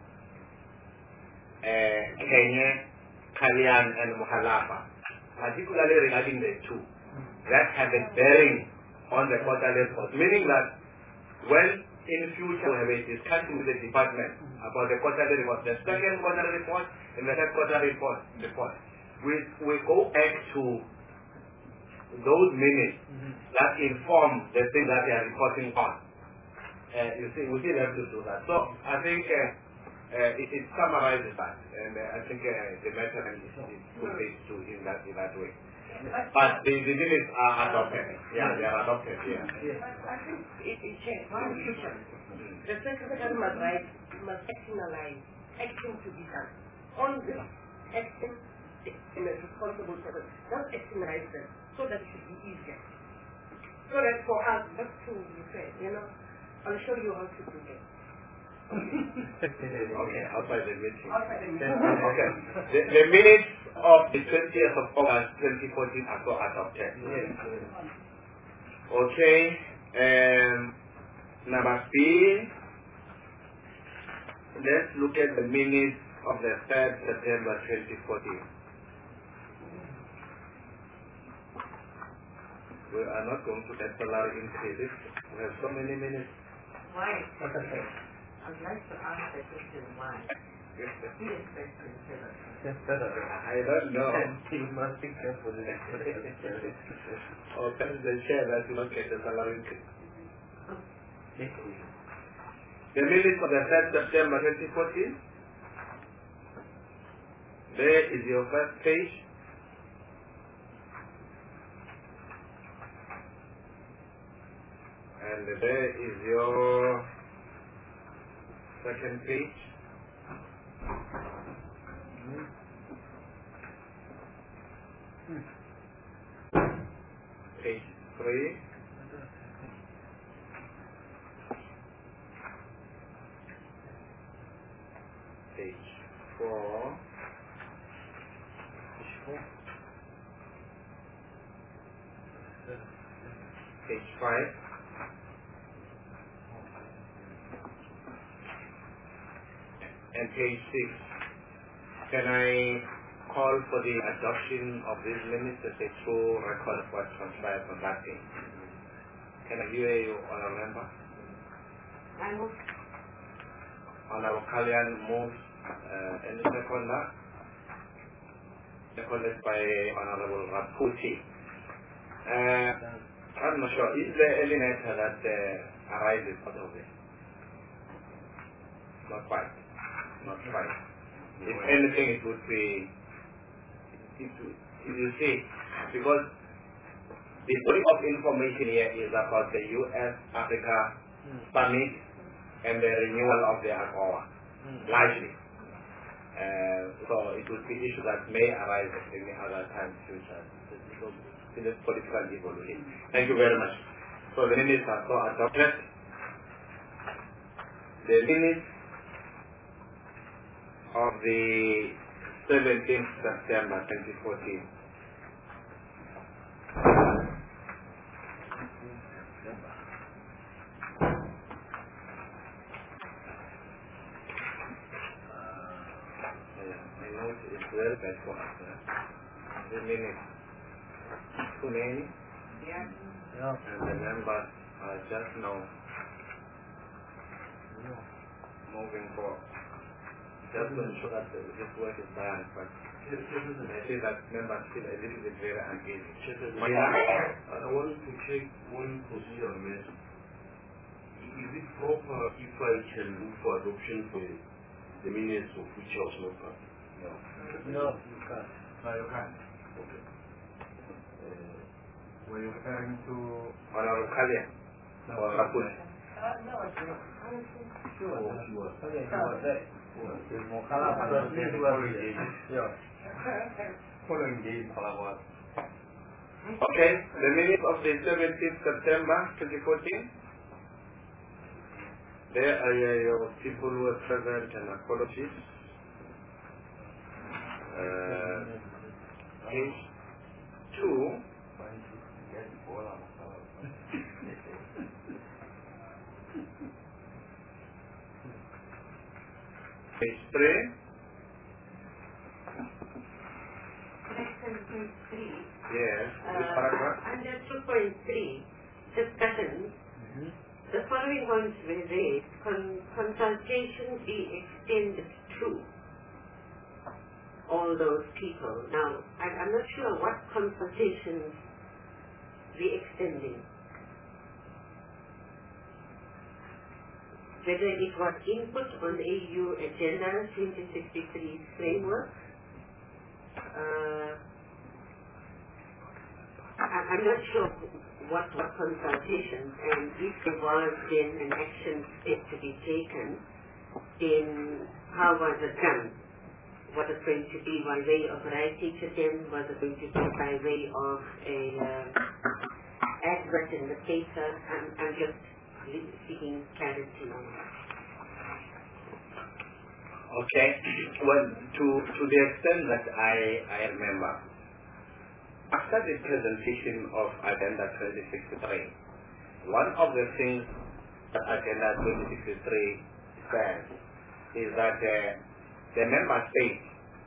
uh, Kenya, Kalyan, and Muhalafa, particularly regarding the two that have a bearing on the quarterly report, meaning that when in future we have a discussion with the department about the quarterly report, the second quarterly report and the third quarterly report, report we, we go back to those minutes mm-hmm. that inform the thing that they are reporting on. Uh, you see, we still have to do that. So I think uh, uh, it, it summarizes that, and uh, I think uh, the matter is, is good to in that in that way. But the, the minutes are adopted. Yeah, they are adopted. Yeah. Yes. I think it is changed. In future, the secretary must write, must actionalize, action to be done. On this action, in a responsible person, don't actionalize them so that it should be easier. So that for us, just to say, you know, I'll show you how to do it. Okay, outside the meeting. Outside the meeting. Okay. The, the minutes of the twentieth of August twenty fourteen are so adopted. Yes. Okay. Um, number B. Let's look at the minutes of the third September twenty fourteen. We are not going to get salary increases. We have so many minutes. Why? I'd like to ask the question why. He expects to tell us. I don't know. You must be careful. Or tell the chair that you don't get the salary increase. The minutes for the third September twenty fourteen. There is your first page. And there is your second page. Page three. Page four. Page four. Page five. And page six. Can I call for the adoption of these minutes as a true record of what transpired on that day? Can I hear you, Honorable Member? I move. Honorable Kalyan moves. Uh, and the second, seconded by Honorable Raputi. Uh, I'm not sure. Is there any matter that uh, arises out of this? Not quite. Not quite. If anything, it would be, it would, if you see, because the body of information here is about the U S Africa mm. Summit and the renewal of the AGOA, mm. largely. Uh, so it would be issues that may arise at any other time in future. In this political evolution. Thank you very much. So the minutes are so adopted. The minutes of the seventeenth September twenty fourteen. My note is very bad for us. The minutes. Too many? Yeah. Yeah. And the members are just now yeah. moving forward. Just to ensure that this work is done, but I see that members feel a little bit very uneasy. I want to check one procedure on this. Is it proper if I can look for adoption for the minutes of which I was not part? No. No, you can't. No, you can't. Okay. Were you referring to Honorable Kalia? No, or Rapul? Uh, no, I don't. Sure. Oh, she was. Okay, he was there. There's more color, but he was there. Yeah. Following day, Kala was. Okay, the minutes of the seventeenth September twenty fourteen. There are your people who were present and apologies. Uh, page two. Page three. Section page three. Yes, Uh, this paragraph. under two point three, discussion. Mm-hmm. The following ones were raised. Con consultation be extended to all those people. Now, I, I'm not sure what consultations we extending. Whether it was input on the A U Agenda twenty sixty-three framework. Uh, I, I'm not sure what what consultations, and if there was then an action step to be taken, then how was it done? Was it going to be by way of writing to them? Was it going to be by way of a uh, advert in the paper? I'm, I'm just seeking clarity on that. Okay. Well, to to the extent that I I remember, after the presentation of Agenda twenty sixty-three, one of the things that Agenda twenty sixty-three says is that uh, the member states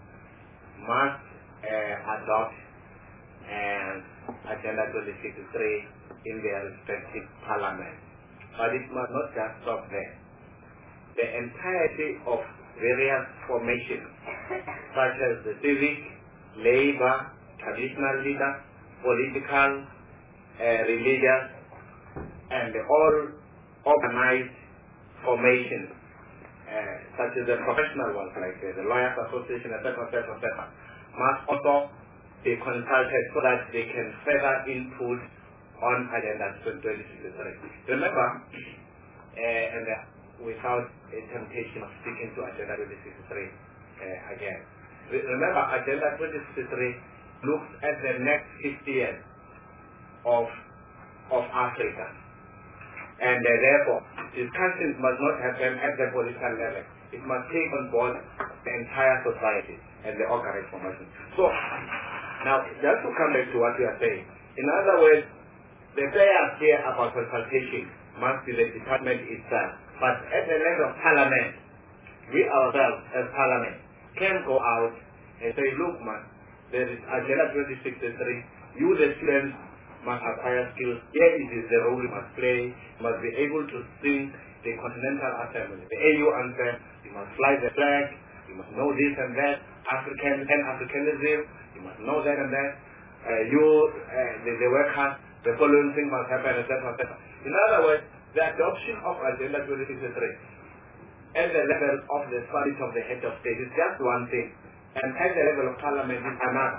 must uh, adopt uh, Agenda twenty sixty-three in their respective parliament. But it must not just stop there. The entirety of various formations, such as the civic, labor, traditional leaders, political, uh, religious, and all organized formations, uh, such as the professional ones, like uh, the Lawyers Association, et cetera, et cetera, et cetera, must also be consulted so that they can further input on Agenda twenty sixty-three. Remember, uh, and uh, without a temptation of sticking to Agenda twenty sixty-three uh, again, remember Agenda twenty sixty-three looks at the next fifty years of of Africa, and uh, therefore discussions must not happen at the political level. It must take on board the entire society and the organized formation. So now, just to come back to what we are saying, in other words, the players here about consultation must be the department itself. But at the level of parliament, we ourselves as parliament can go out and say, look man, there is Agenda twenty sixty-three, you the students must acquire skills, here it is the role you must play, you must be able to sing the Continental Assembly, the A U anthem, you must fly the flag, you must know this and that, African and Africanism, you must know that and that, uh, you, uh, the, the workers, the following thing must happen, et cetera, et cetera. In other words, the adoption of Agenda twenty sixty-three at the level of the summit of the head of state is just one thing, and at the level of parliament is another.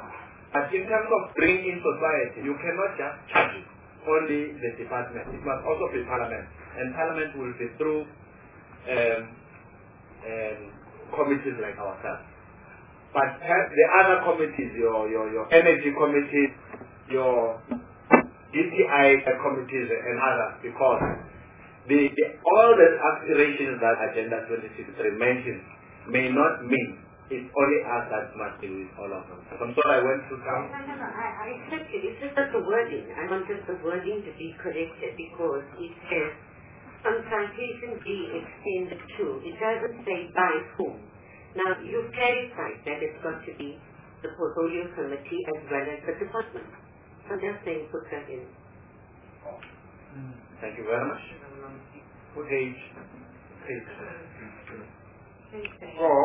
But in terms of bringing in society, you cannot just charge only the department. It must also be Parliament. And Parliament will be through um, um, committees like ourselves. But the other committees, your, your, your energy committees, your D T I committees and others, because the, the, all the aspirations that Agenda twenty sixty-three mentions may not mean it's only us that must deal with all of them. So I'm sorry I went through some. No, no, no, I, I accept it. It's just that the wording. I wanted the wording to be corrected because it says consultation be extended to. It doesn't say by whom. Now, you've clarified that it's got to be the portfolio committee as well as the department. So I'm just saying put that in. Thank you very much. Page six. Four.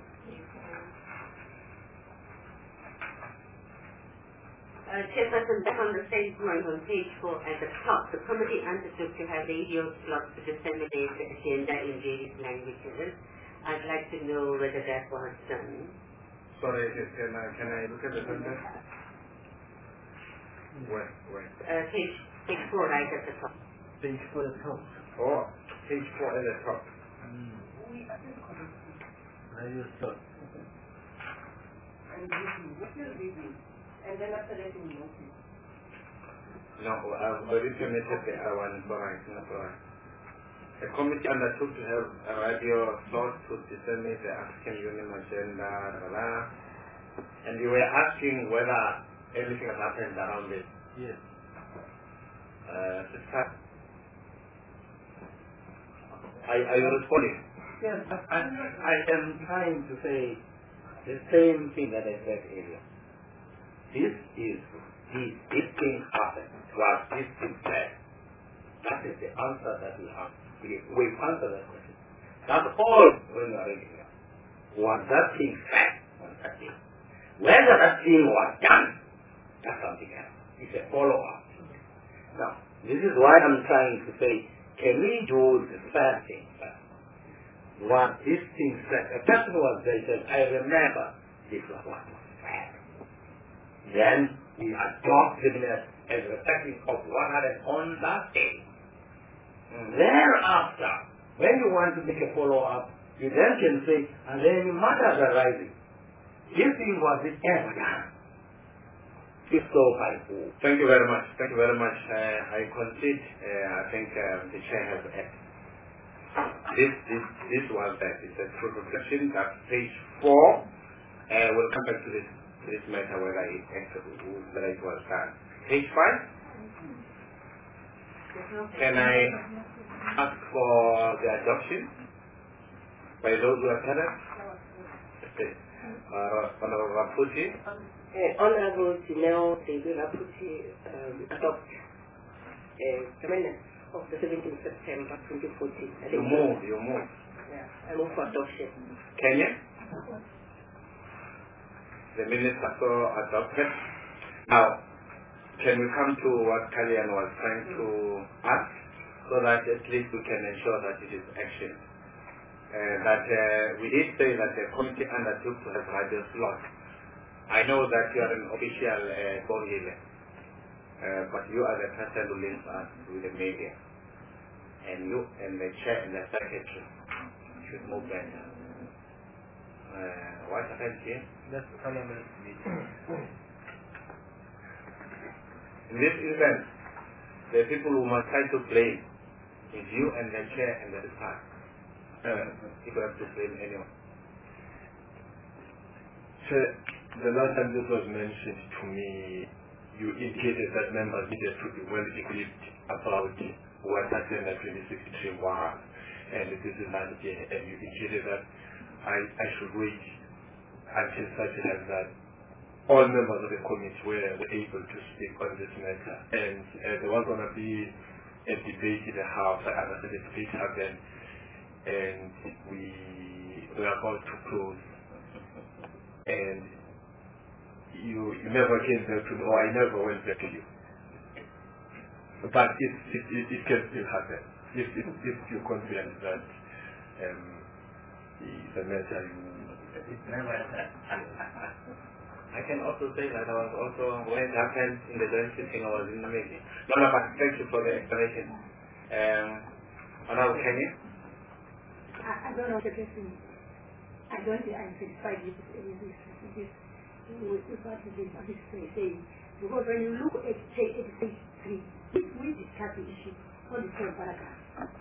Uh, Chairperson, back on the same point on page four at the top, the committee undertook to have radio slots to disseminate the agenda in various languages. I'd like to know whether that was done. Sorry, can I, can I look at the sentence? Where, where? Uh, page, page four, right at the top. Page four at the top. Oh, page four at the top. Mm. Radio slot. And then after that you know. No, I've already submitted the other one. It's alright, not alright. The committee undertook to have a radio slot to disseminate the African Union agenda, blah, blah. And you were asking whether anything has happened around it. Yes. Uh, to start. Are, are you responding? Yes, I, I am trying to say the same thing that I said earlier. This is, this, this thing happened, was this thing said. That is the answer that we have. We, we've answered that question. That's all when we are reading it. Was that thing said? Was that thing? Whether that thing was done, that's something else. It's a follow-up. Now, this is why I'm trying to say, can we do the first thing first? What this thing said, a person was there, said, I remember this was what was said. Then we adopted it as reflecting of what happened on that day. Thereafter, when you want to make a follow-up, you then can say, and then matters arising. This thing was it ever done? If so, by who? Thank you very much. Thank you very much. Uh, I concede. Uh, I think uh, the chair has it. This, this, this was that. It's a true reflection. That's page four. Uh, we'll come back to this, to this matter whether it, whether it was done. Page five. Can I ask for the adoption by those who are present? Okay. Uh, Honorable Raputi. Uh, Honorable Janelle David Raputi um, adopt uh, the minutes of the seventeenth of September twenty fourteen. You move, you move. Yeah, I move for adoption. Kenya? The minutes are so adopted. Now, can we come to what Kalyan was trying to ask, so that at least we can ensure that it is action. Uh, that uh, we did say that the committee undertook to have radio slots. I know that you are an official uh, Bongile, uh, but you are the person who links us with the media. And you and the chair and the secretary should move better. Uh, what happened here? That's the parliament meeting. In this event, the people who must try to blame is you and the chair and the department. Uh, you have to blame anyone. So, the last time this was mentioned to me, you indicated that members needed to be well equipped about what Agenda twenty sixty-three was, and this is not again, and you indicated that I, I should wait until such time that all members of the committee were, were able to speak on this matter. And uh, there was going to be a debate in the House. I understand the debate happened, and we were about to close. And you, you never came back to me, or I never went back to you. But it, it, it, it can still happen. If, if, if you're confident that um, the, the matter you... It never happened. I can also say that I was also, when it happened in the joint sitting, I was in the meeting. No, no, but thank you for the explanation. Um, Honorable Kenya? I, I don't know the question. I don't think I'm satisfied with this, with this, with this, with what this is saying. Because when you look at page eighty-six three, we discuss the issue on the same paragraph.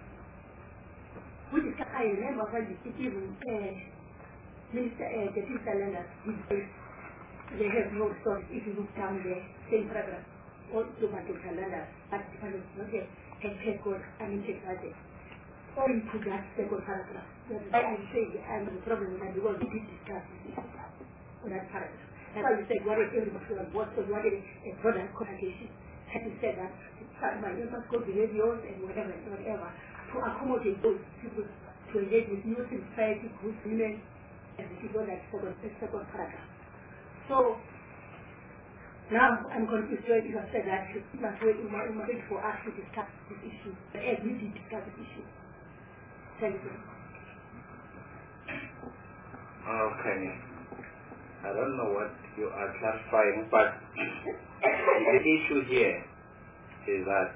We discuss, I remember when the even uh, Minister, uh, the Minister Leonard did say they have no source if you look down the same paragraph or to my calendar, but kind of not a head code and check budget. Or into that second paragraph. That's why I say I have a problem with that because we did discuss this issue on that paragraph. That's why you said what is everybody what so what is a product connotation. Had you said that my members go behaviors and whatever whatever to accommodate those people to engage with new society groups, women, and the people that second second paragraph. So now I'm confused if you have said that you must wait you must wait for us to discuss this issue. But as we did discuss this issue. Thank you. Okay. I don't know what you are clarifying, but the issue here is that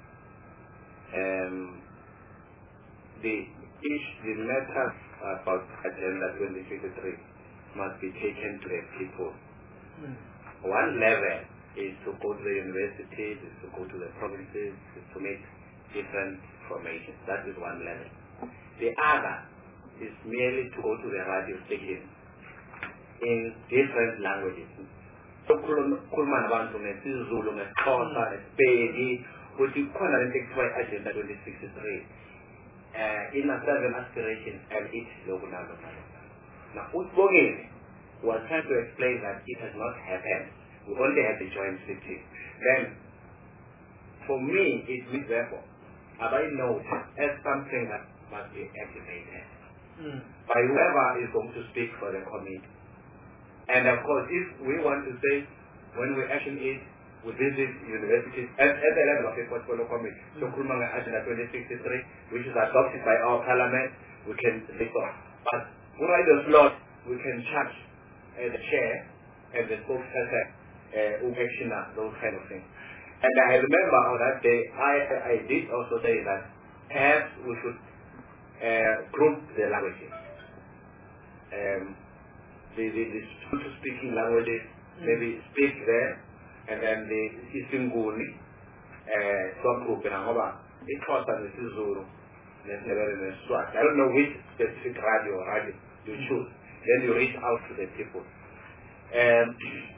um, the issue, the matter about Agenda twenty fifty-three must be taken to the people. Mm. One level is to go to the universities, is to go to the provinces, is to make different formations. That is one level. The other is merely to go to the radio station in different languages. So kulman abantu nesiZulu nesiXhosa nesipedi ukuthi khona lento ekuthiwa i-Agenda twenty sixty-three uh, in a seven aspirations and it local language. Now Usbogile was trying to explain that it has not happened. We only have the joint sitting. Then for me it means therefore have I noted as something that must be activated mm. by whoever is going to speak for the committee. And of course, if we want to say, when we action it, we visit universities at, at the level of a portfolio committee, so Kulmanga Agenda twenty sixty-three, which is adopted by our parliament, we can record. But when I do slot, we can charge uh, the chair and the spokesperson, uh, action, those kind of things. And I remember on that day, I, I did also say that perhaps we should uh, group the languages. Um, the, the, the speaking languages, mm. maybe speak there, and then the Isinguni, uh, some group in Angola, it costs and the Zulu, I don't know which specific radio or radio you choose. Then you reach out to the people. Um,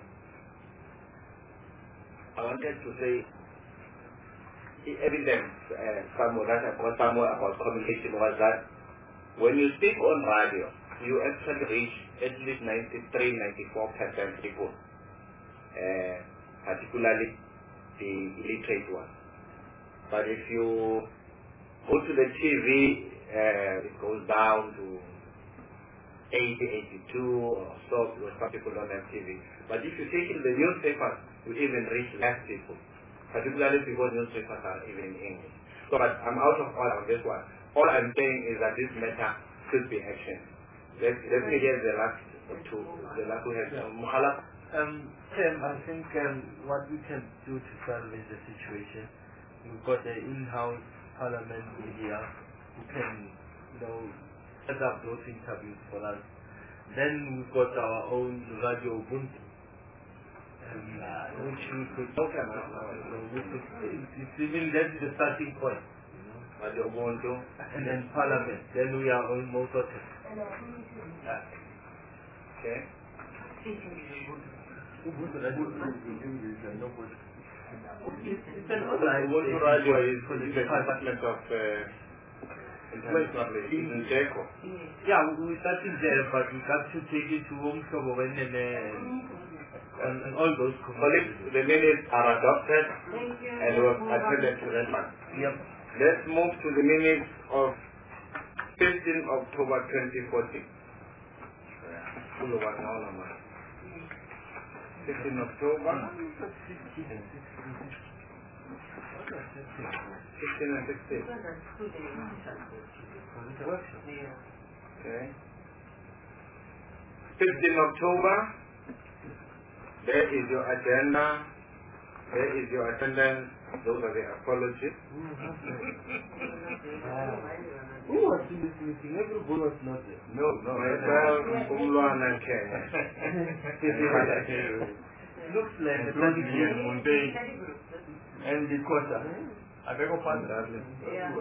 I wanted to say the evidence uh, somewhere that I got somewhere about communication was that when you speak on radio, you actually reach at least ninety-three, ninety-four percent people, uh, particularly the illiterate ones. But if you go to the T V, uh, it goes down to eighty, eighty-two or so, because some people don't have T V. But if you take in the newspapers, you even reach less people, particularly because newspapers are even in English. So but I'm out of order on this one. All I'm saying is that this matter should be actioned. Let, let me get the last two, the last two heads. Muhala? Um, Tim, I think um, what we can do to salvage the situation, we've got the in-house parliament media who can, you know, set up those interviews for us. Then we've got our own Radio Ubuntu, um, which we could talk about. You know, we could, it's even that's the starting point. Radio Ubuntu. And then parliament. Then we are almost at it. Okay. It's an online Ubuntu Radio is the department of uh, international relations in Jeko. Yeah, we started there, but we got to take it to home show and, and, and all those colleagues. The minutes are adopted and we have attended to that one. Yep. Let's move to the minutes of fifteenth October twenty fourteen. fifteenth October. fifteen and sixteen. Okay. fifteenth October. There is your agenda. There is your attendance. Those are the apologies. Who was in this meeting? Everybody was not there. No, no. Myself, Umluan and Kenya. Looks like the president and the quarter. I beg your pardon. Yes,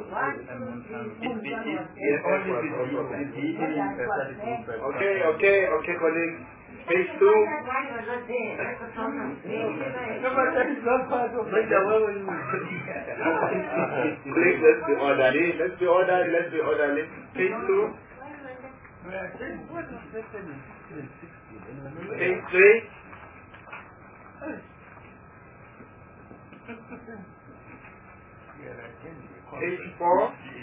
Okay, okay, okay, colleagues. Page two. No, but that is not part of it. Please, let's be orderly. Let's be orderly. Let's be orderly. Page two. Page three. Page four.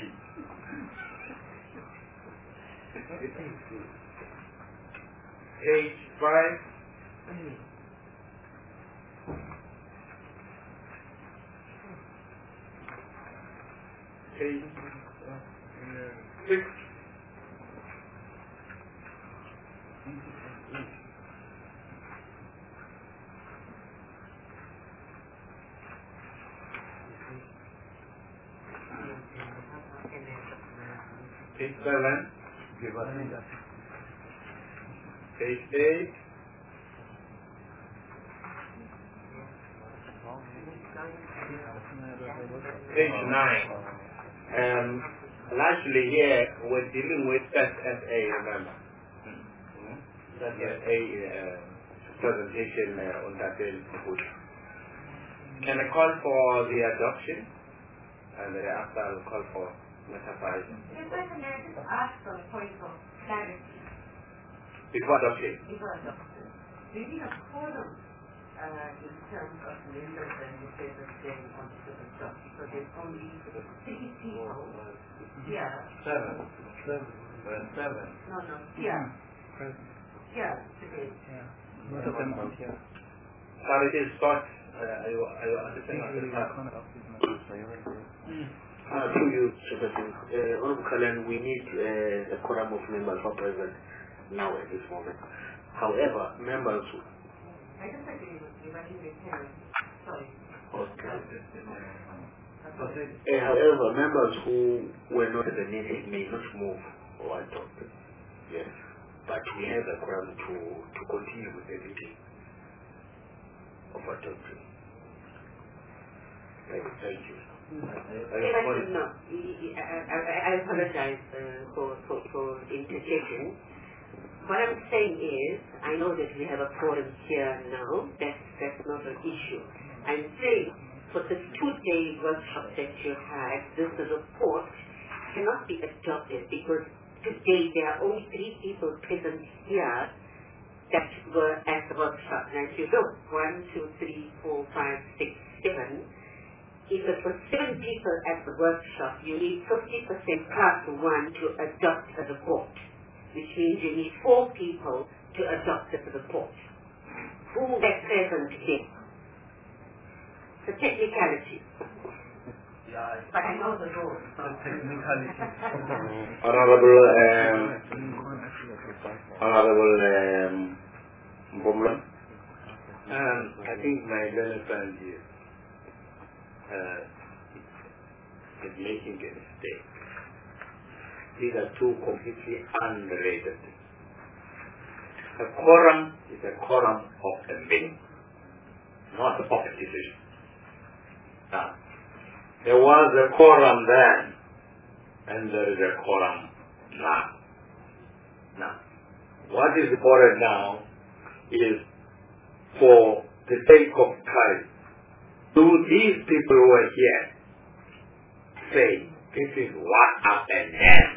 Page five. Page six. Page seven. Page eight. Page nine. Um, largely here we're dealing with S S A, remember? Mm-hmm. That's a uh, presentation uh, on that day. Can I call for the adoption? And thereafter I'll call for metaphysing. If I can just ask for a point of clarity. Before adoption? Before adoption. Do you need a quorum uh, in terms of members and the papers then on to adopt? Because there's only three people here. Seven. Seven. Well, seven. No, no, here. Here today. Most of them are here. Sorry, it is Scott. Uh, are you, are you understanding? Uh, to you, Secretary. Uh, Honorable Kalen, we need uh, a quorum of members who are present now at this moment. However, members who... I just like to give the parents. Sorry. Okay. Uh, however, members who were not at the meeting may not move or adopt. Yes. But we have a quorum to, to continue with the meeting of adoption. Thank, thank you. I, I, no, I, I, I apologize uh, for, for, for interjecting. What I'm saying is, I know that we have a quorum here now. That's, that's not an issue. I'm saying, for this two-day workshop that you had, this report cannot be adopted because today there are only three people present here that were at the workshop. Now if you look, one, two, three, four, five, six, seven. If it was seven people at the workshop, you need fifty percent plus one to adopt a report, which means you need four people to adopt the report. Who were present here? The technicality. Yeah, but I know the rules. The technicality. Honorable, um, Honorable um, Bumlan, um, I think my benefit is Uh, is making a mistake. These are two completely unrelated. A quorum is a quorum of a meeting, not of a decision. Now, there was a quorum then, and there is a quorum now. Now, what is important now is, for the sake of time, do these people who are here say, this is what happened then?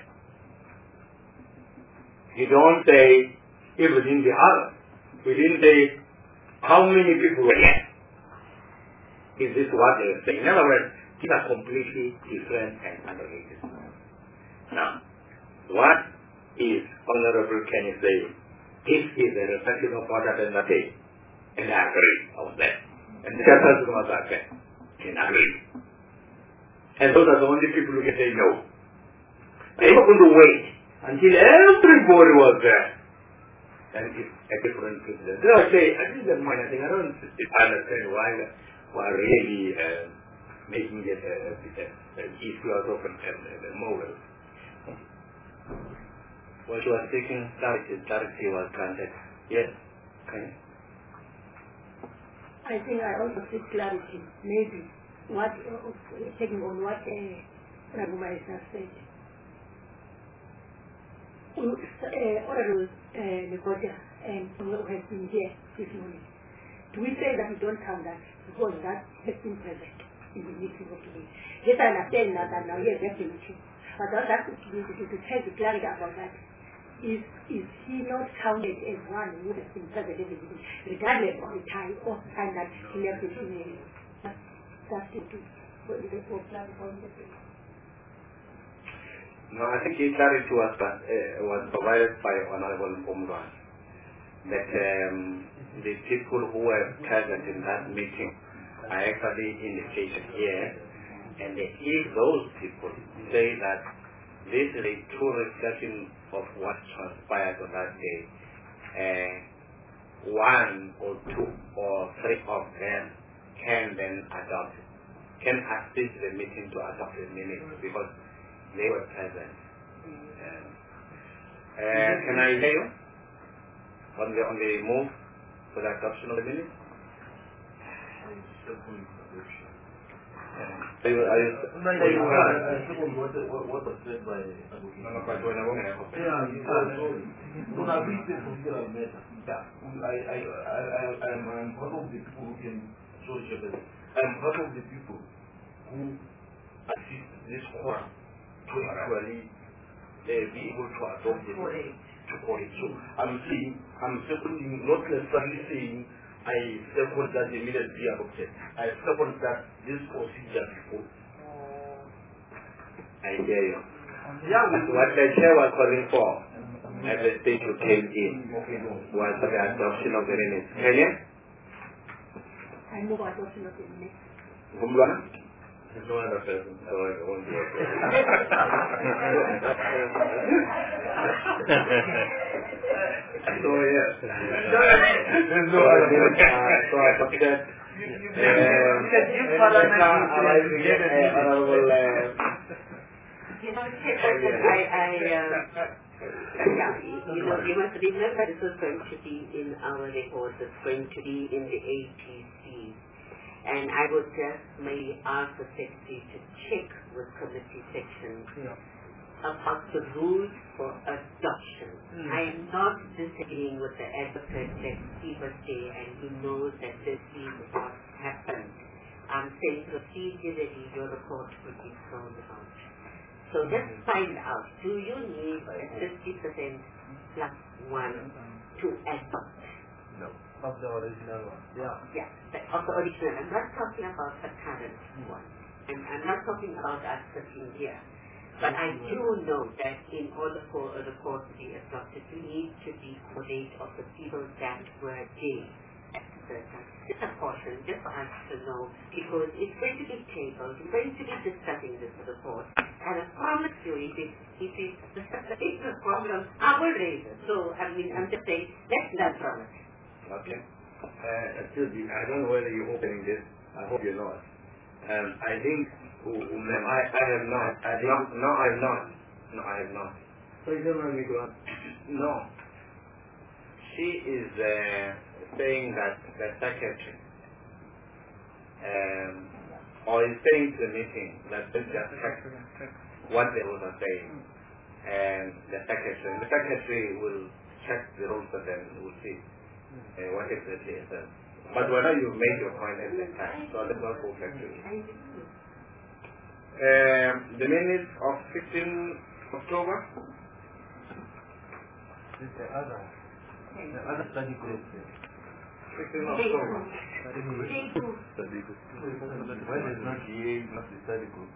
You don't say, it was in the other. We didn't say, how many people were here? Is this what they are saying? In other words, these are completely different and unrelated. Now, what is Honorable Kenny saying? This is a reflection of what happened that day. And I agree on that. And the chapters was like that. And I agree. And those are the only people who can say no. They were going to wait until everybody was there and it's a different president. So I say, I think that point, I think I don't understand why we're really uh, making it a, a, a, an issue out of an, an, a moral. What you are seeking clarity, clarity was granted. Yes. Okay. I think I also seek clarity. Maybe what uh, taking on what uh, Raguma has said. Uh, Honorable uh, Negotia and who has been here this morning. Do we say that we don't count that because that has been present in the meeting of today? Yes, I understand that, that now, yes, definitely. But I'd like to, to, to, to tell the clarity about that. Is, is he not counted as one who has been present in the meeting, regardless of the time or time that he left the meeting? That's to do. No, I think the clarity was, uh, was provided by Honorable Umran that um, the people who were present in that meeting are actually indicated here, and if those people say that this is a true reflection of what transpired on that day, uh, one or two or three of them can then adopt, can assist the meeting to adopt the minutes because they were present. Um, uh, can I hear you on the on the move for the adoption of the minutes? Are you, are you, no, no, you are, I second what, what, what was said by Abu No, no, but when I want to have a yeah, you are sorry. So now we say consider matter. I, I, I, I, I'm, I'm part of the people who can show shepherd. I'm part of the people who assist this quorum to actually uh, be able to adopt the to call it. So I'm saying, I'm seconding, not necessarily saying I second that the minutes be adopted. I second that this procedure before. I hear you. Yeah. What the chair was calling for as the state who came in was the adoption of the minutes. Can you? I move adoption of the minutes. Umblana? There's no other person, so I won't do it. So yes. There's no other person. So I thought that honorable You know, I, I, uh, yeah, you know, you must remember this is going to be in our reports, it's going to be in the A T C. And I would just maybe ask the secretary to check with committee sections yeah. about the rules for adoption. Mm. I am not disagreeing with the advocate that he was there and he knows that this is what happened. I'm saying procedurally your report would be thrown out. So just find out, do you need a fifty percent plus one to adopt? No. Of the original one. Yeah. Yeah, of the original. I'm not talking about the current one. And I'm not talking about us sitting here. But I do know that in order for a report to be adopted, you need to be coordinate of the people that were there at the time. It's a portion, just for us to know, because it's going to be tabled, we're going to be discussing this report. And I promise you, if it, if it's a problem, I will raise it. So, I mean, I'm just saying, let's learn from it. Okay. Uh, excuse me, I don't know whether you're opening this. I hope you're not. Um, I think, no, I, I have not. I think, no, no, I have not. No, I have not. So you don't want me to ask? No. She is uh, saying that the secretary, um, or is saying to the meeting that let's just check what the rules are saying. And the secretary, the secretary will check the rules and then we'll see. Uh, what exactly is that? But whether you made your point at the time, so let's not go back to it. Um, the minutes of fifteenth October? This is the other, the other study group. fifteenth October. Study group. Why is not the A, not the study group?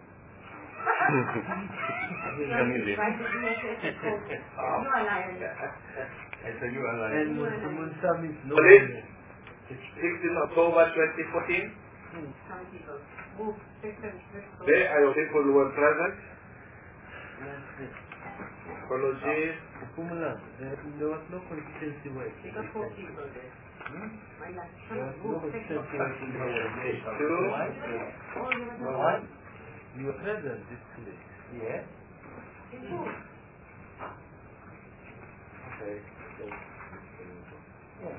It's a new alliance. And someone submits no. sixteenth October twenty fourteen. There are your people who were present. Apologies. Pumula, there, there was no consistency work. We got four people there. Hmm? My last There was no consistency work in the Page work. two. Why? Oh, you were not. Why? You were present this place. Yeah? Okay. So, yeah.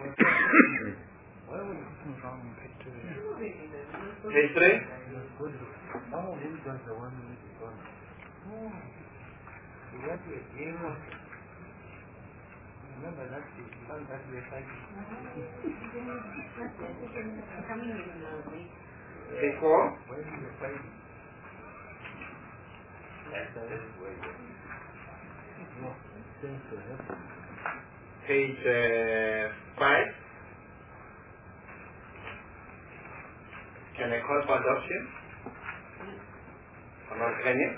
Why would it wrong in page two? Page three. Oh, maybe that's the one who is gone. Oh. You got your game on. Remember that you can't actually fight. Page four. When you were fighting. That's where you no, things will happen. Page uh, five. Can I call for adoption? Honorable Kenya?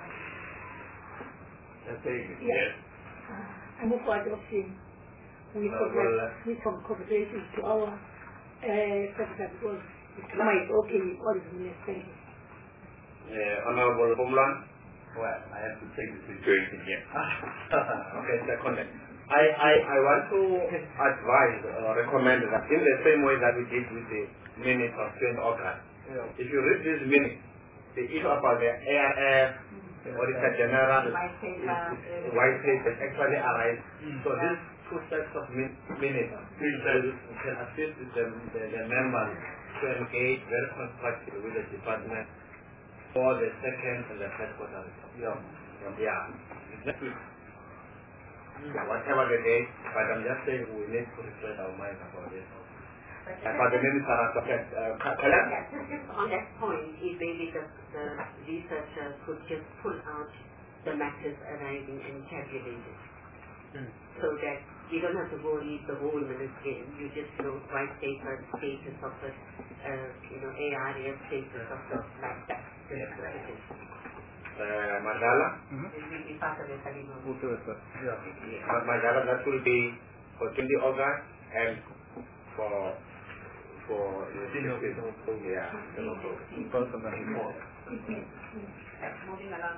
Yes. Uh, I move for adoption with, No, some, well, uh, with some conversations to our uh, secretary because Islam is okay with all his ministers. Uh, Honorable Bumlan? Well, I have to take the situation here. Okay, second. I, I, I want to advise or recommend that in the same way that we did with the minutes of twentieth August, Yeah. if you read this minute, the issue about the A R F, the Auditor General, White paper. is- white paper actually arise. So these two sets of min- minutes will can assist the, the, the members to engage very constructively with the department for the second and the third quarter. Yeah. Yeah. Next week. Yeah, whatever the date, but I'm just saying we need to refresh our minds about this. And for the minutes are affected. Uh, Kalam? Yeah, just, just on that point, if maybe the, the researchers could just pull out the matters arising and tabulate it. Mm. So that you don't have to go read the whole minutes again. You just know white paper, status of the, uh, you know, A R F status of the, like that. Yes. Uh, Mandala? Mm-hmm. It will be part of the Kalima. Yeah. Ma- Mandala, that will be for twentieth August and for for the sixteenth. Yeah. Both of them. Moving along.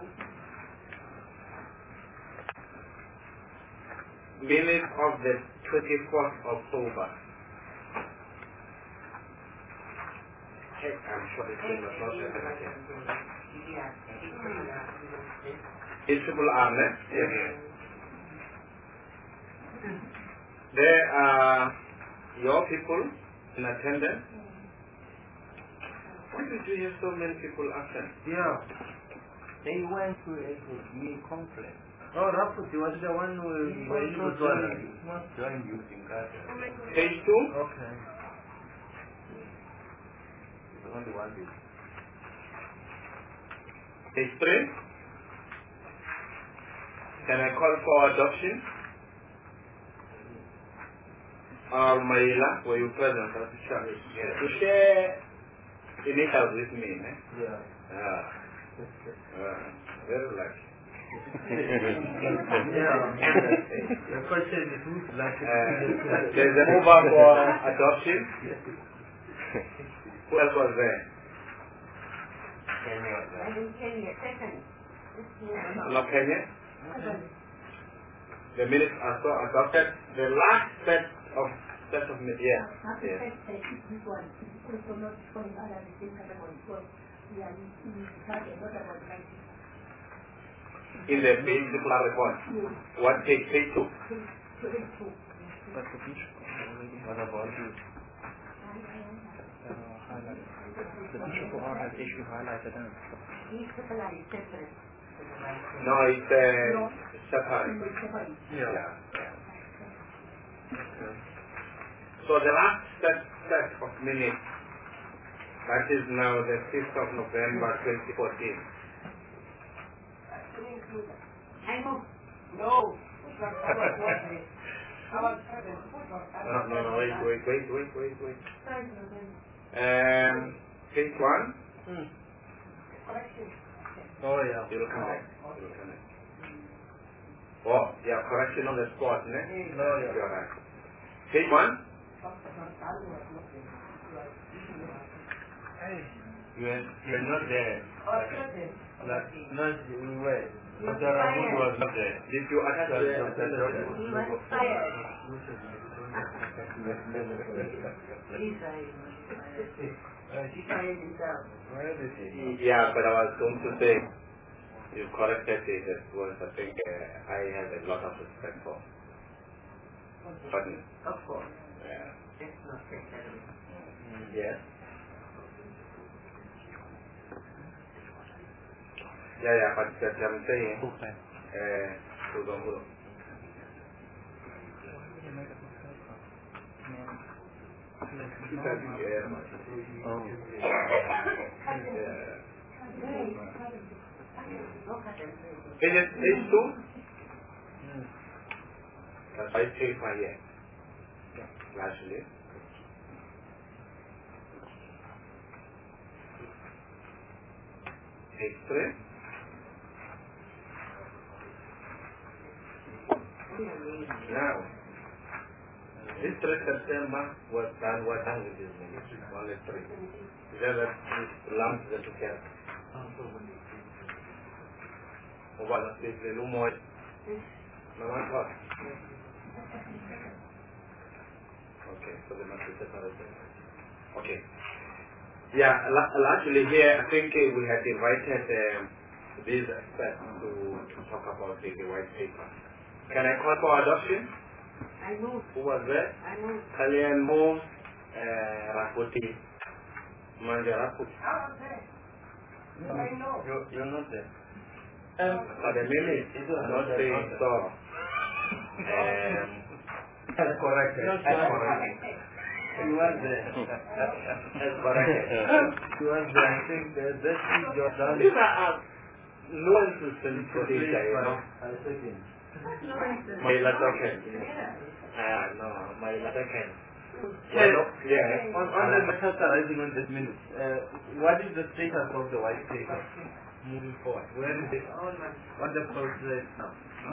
Minutes of the twenty-fourth October. Hey, I'm sure it's in the process. It's people are left. Yes. There are your people in attendance. Why did you have so many people absent? Yeah. They went to a mean conference. Oh, Raputi was the one who was must join using that. Page two. Okay. The only one is. Page three. Can I call for adoption? Or Maila, were you present at the church? Yes. To share initials with me, eh? Yeah. Ah. Ah. Very lucky. Yeah. The question is who's lucky? Uh, there's a mover for adoption. Who else was there? Kenya. Kenya, second. Not Kenya? The minutes are so adopted. The last set of set of minutes, yeah. Yeah. This one is also not falling under the same category because we are we have a lot about writing. In the page report. What page? Page two. Page two. What about you? Uh, highlight. The bishop or has issue highlighted in. Each people are separate. No, it's uh, No. separate. Yeah. Yeah. Okay. So the last set, set of minutes, that is now the fifth of November twenty fourteen. I move. No. No, no, no, wait, wait, wait, wait, wait, wait. Um, page one. Hmm. Oh, yeah. You will come back. You will come back. Oh, yeah, correction on the spot, ne? No, yeah. You're right. Page one. You are, you are not there. Not, we were. Doctor Ramoud was not there. Did you attend the... He was fired. He fired himself. Yeah, but I was going to say, you corrected it as well. I think uh, I have a lot of respect for. But, Of course. yeah. Let's not take that away. Yes. Yeah, yeah, but that I'm saying, uh, hold on, hold on. Oh. Is it H two? That's I say five years. Largely. H three? Now, this three September was done, was done with this ministry, only three. The other lumps that took care. What was this little more? No one thought. Okay, so they must be separated. Okay. Yeah, largely here, I think uh, we had invited um, these experts to, to talk about the, the white paper. Can I call for adoption? I move. Who was there? I move. Kalian Mo, uh, Raputi, Manja Raputi. I was there. No, I know. You're, you're not there. Um, for the minute, it's not saying so. Um, That's correct. That's correct. You was there. That's correct. You was there. I think that that's your done. These are nuances in Croatia, you know. I second. My Latakan. Ah, no, my Latakan. Well, yeah. On, on the matter arising on this minute, uh, what is the status of the white paper moving forward? Where is it? What the process now?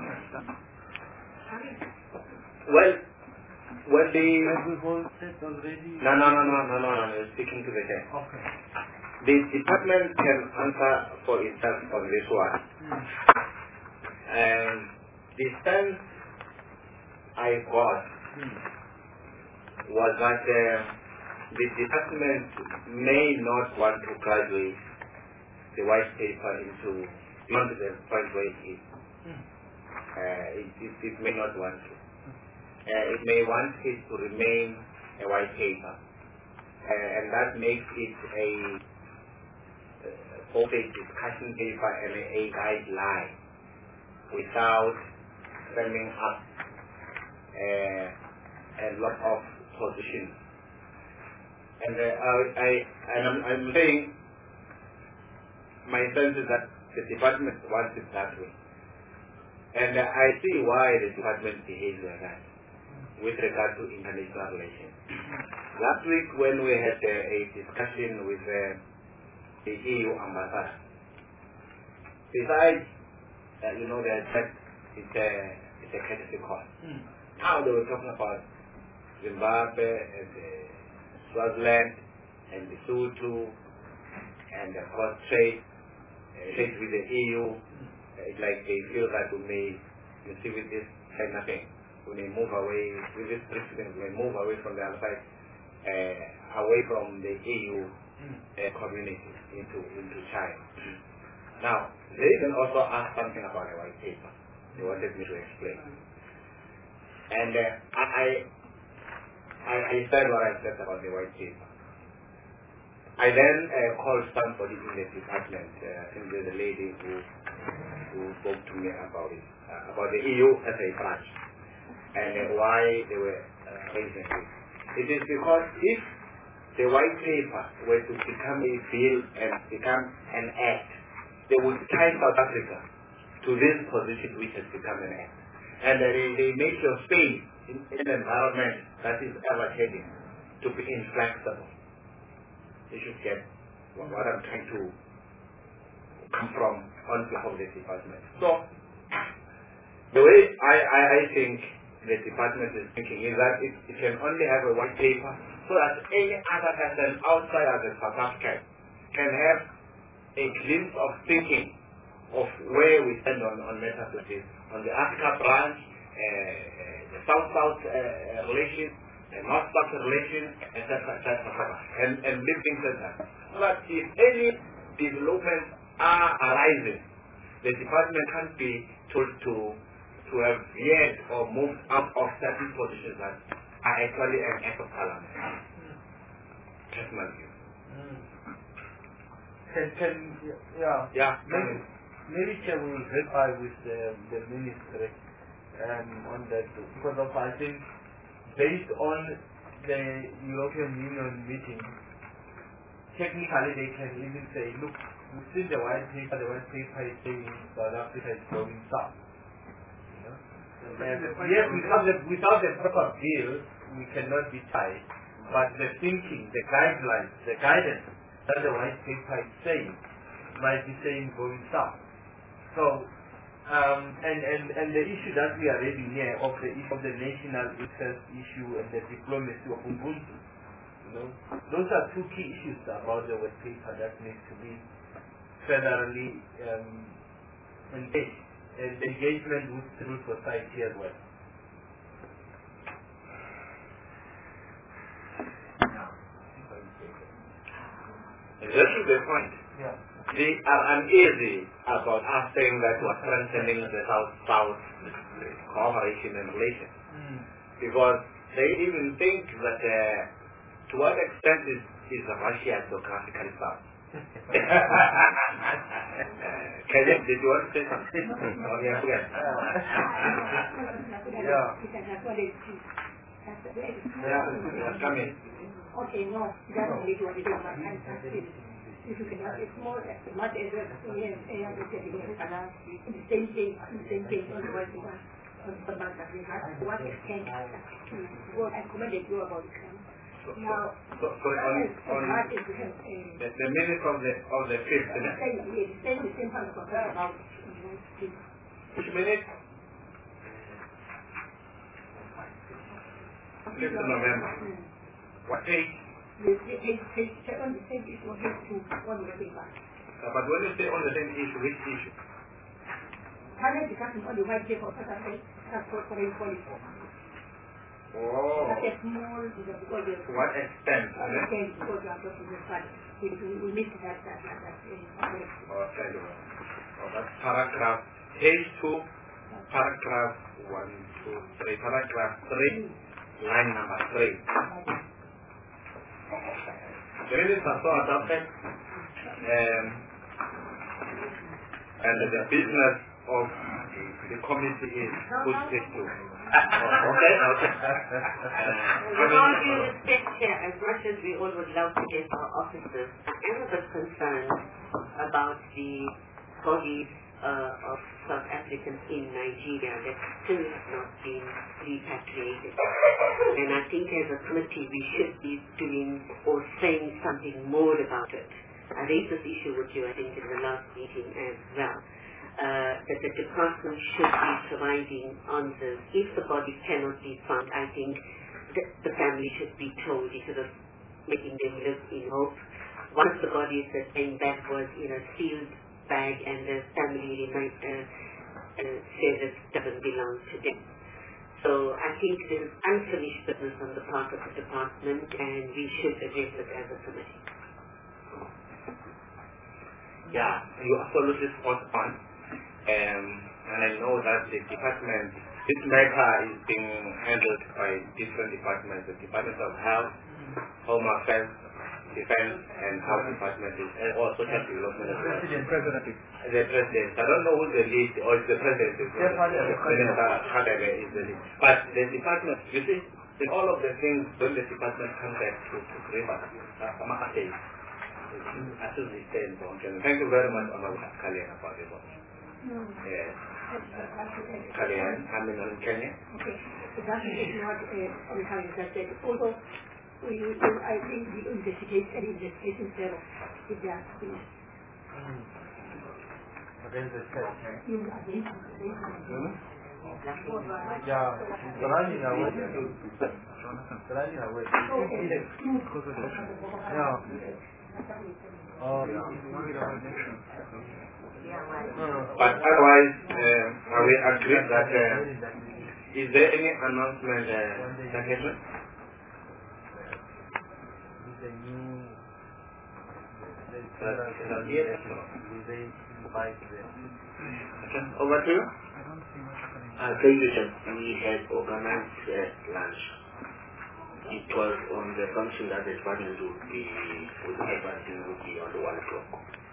Well, when the... Have we hold it already? No, no, no, no, no, no, no, no, speaking to the head. Okay. The department can answer for itself on this one. Hmm. And the sense I got Hmm. was that uh, the department may not want to graduate the white paper into beyond the point where it is. Hmm. Uh, it, it, it may not want to. Uh, it may want it to remain a white paper. Uh, and that makes it a uh, both a discussion paper and a, a guideline without summing up uh, a lot of positions. And uh, I, I, and I'm, I'm saying my sense is that the department wants it that way. And uh, I see why the department behaves like that with regard to international relations. Last week when we had uh, a discussion with uh, the E U ambassador, besides, uh, you know, they said it's a, it's a courtesy call. Hmm. Now they were talking about Zimbabwe and uh, Swaziland and Lesotho and of course trade, uh, trade with the E U. Uh, it's like they feel that we may, you see with this China thing, we may move away, with this president, we may move away from the outside, uh, away from the E U uh, community into, into China. Now, they can also ask something about a white paper. They wanted me to explain. And uh, I, I, I said what I said about the white paper. I then uh, called somebody in the department, uh, I think there's a lady who, who spoke to me about it, uh, about the E U as a branch, and uh, why they were uh, raising it. It is because if the white paper were to become a bill and become an act, they would tie South Africa to this position which has become an act. And uh, they, they make your space in, in an environment that is ever heading to be inflexible. You should get what, what I'm trying to come from on behalf of the department. So, the way I, I, I think the department is thinking is that it, it can only have a white paper so that any other person outside of the South African can have a glimpse of thinking of where we stand on, on matters like this. On the Africa branch, uh, the South-South uh, relations, the North-South relations, et cetera, et cetera, and, and leave things like that. But if any developments are arising, the department can't be told to to have veered or moved out of certain positions that are actually an act of parliament. That's my view. Mm. Can, can, yeah. Yeah. Maybe, maybe Chair will verify with the, the ministry um, on that, because of, I think, based on the European Union meeting, technically they can even say, look, we've seen the white paper, the white paper is saying South Africa is going south. You know? And yes, without the, without the proper bill, we cannot be tied. But the thinking, the guidelines, the guidance that the white paper is saying might be saying going south. So, um, and, and, and the issue that we are raising here of the issue of the national interest issue and the diplomacy of Ubuntu, you know, those are two key issues about the white paper that needs to be federally um, engaged, and engagement with civil society as well. Exactly the point. Yeah. They are uneasy about us saying that we are strengthening the South-South cooperation and relations. Mm. Because they even think that uh, to what extent is, is Russia geographically south? Kenya, did you want to say something? Oh, yeah, forget. Yeah. Yeah, yeah, come in. Okay, no, it doesn't need to do my time. If you can have it more, much as well, we have a other technical canal, the same thing, the same thing on the one on the bank that we have. What extent what I commended you about it. Now, so, so on, on the, the minute of the of the fifth, the same, the same, the same part of about which minute? Fifth of November. What page? The page, page, on the same issue, page two, on the paper. Uh, but when you say on the same issue, which issue? Current discussion on the white paper of that's what foreign policy. Oh. That's a small, because to what extent? To what extent, because you are talking about that. We, we missed that, that, that, that. Uh, oh, thank you. Oh, that's paragraph, page two, paragraph one, two, three, paragraph three, line number three. The minutes are so adopted, um, and the business of the committee is put this to. Oh, okay, okay. With all due respect here, as much as we all would love to get our officers, I am a bit concerned about the bodies uh, of South Africans in Nigeria that still have not been repatriated. And I think as a committee we should be doing or saying something more about it. I raised this issue with you, I think, in the last meeting as well. Uh, that the department should be providing answers. If the body cannot be found, I think that the family should be told instead of making them live in hope. One of the bodies that came back was in a sealed bag, and the family remind, uh, uh, said it doesn't belong to them. So I think there is unfinished business on the part of the department, and we should address it as a committee. Yeah, you're absolutely spot on. Um, and I know that the department, this matter is being handled by different departments, the Department of Health, Home Affairs, Defense, and Health Department, and also Social Development. President, President. The President. I don't know who the lead, or the President is. Yes, Minister Kagame is the lead. But the department, you see, in all of the things, when the department comes back to, to River, I'm going to say, I should be saying, thank you very much, Honorable Kalyan, about the vote. Yes. Kalyan, I'm in Kenya. Okay. So that is not uh, having that said. Although we, we, I think the investigation and investigation zero is there. Against the church. Hmm? Yeah, running away. Running away. Yeah. Oh, yeah. But otherwise, uh, we agree that uh, is there any announcement, uh, Secretary? Over to you. Uh, thank you, sir. We had organized uh, lunch. It was on the assumption that the department would be, with the department would be on the one o'clock.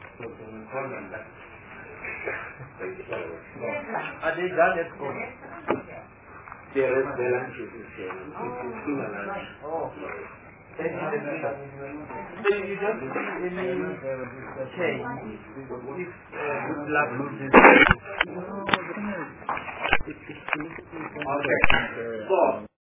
Thank you, sir. Are they done at home? The rest the lunch is uh, it's still a lunch. Oh. Then you don't see any change if uh, good luck loses. Okay. So,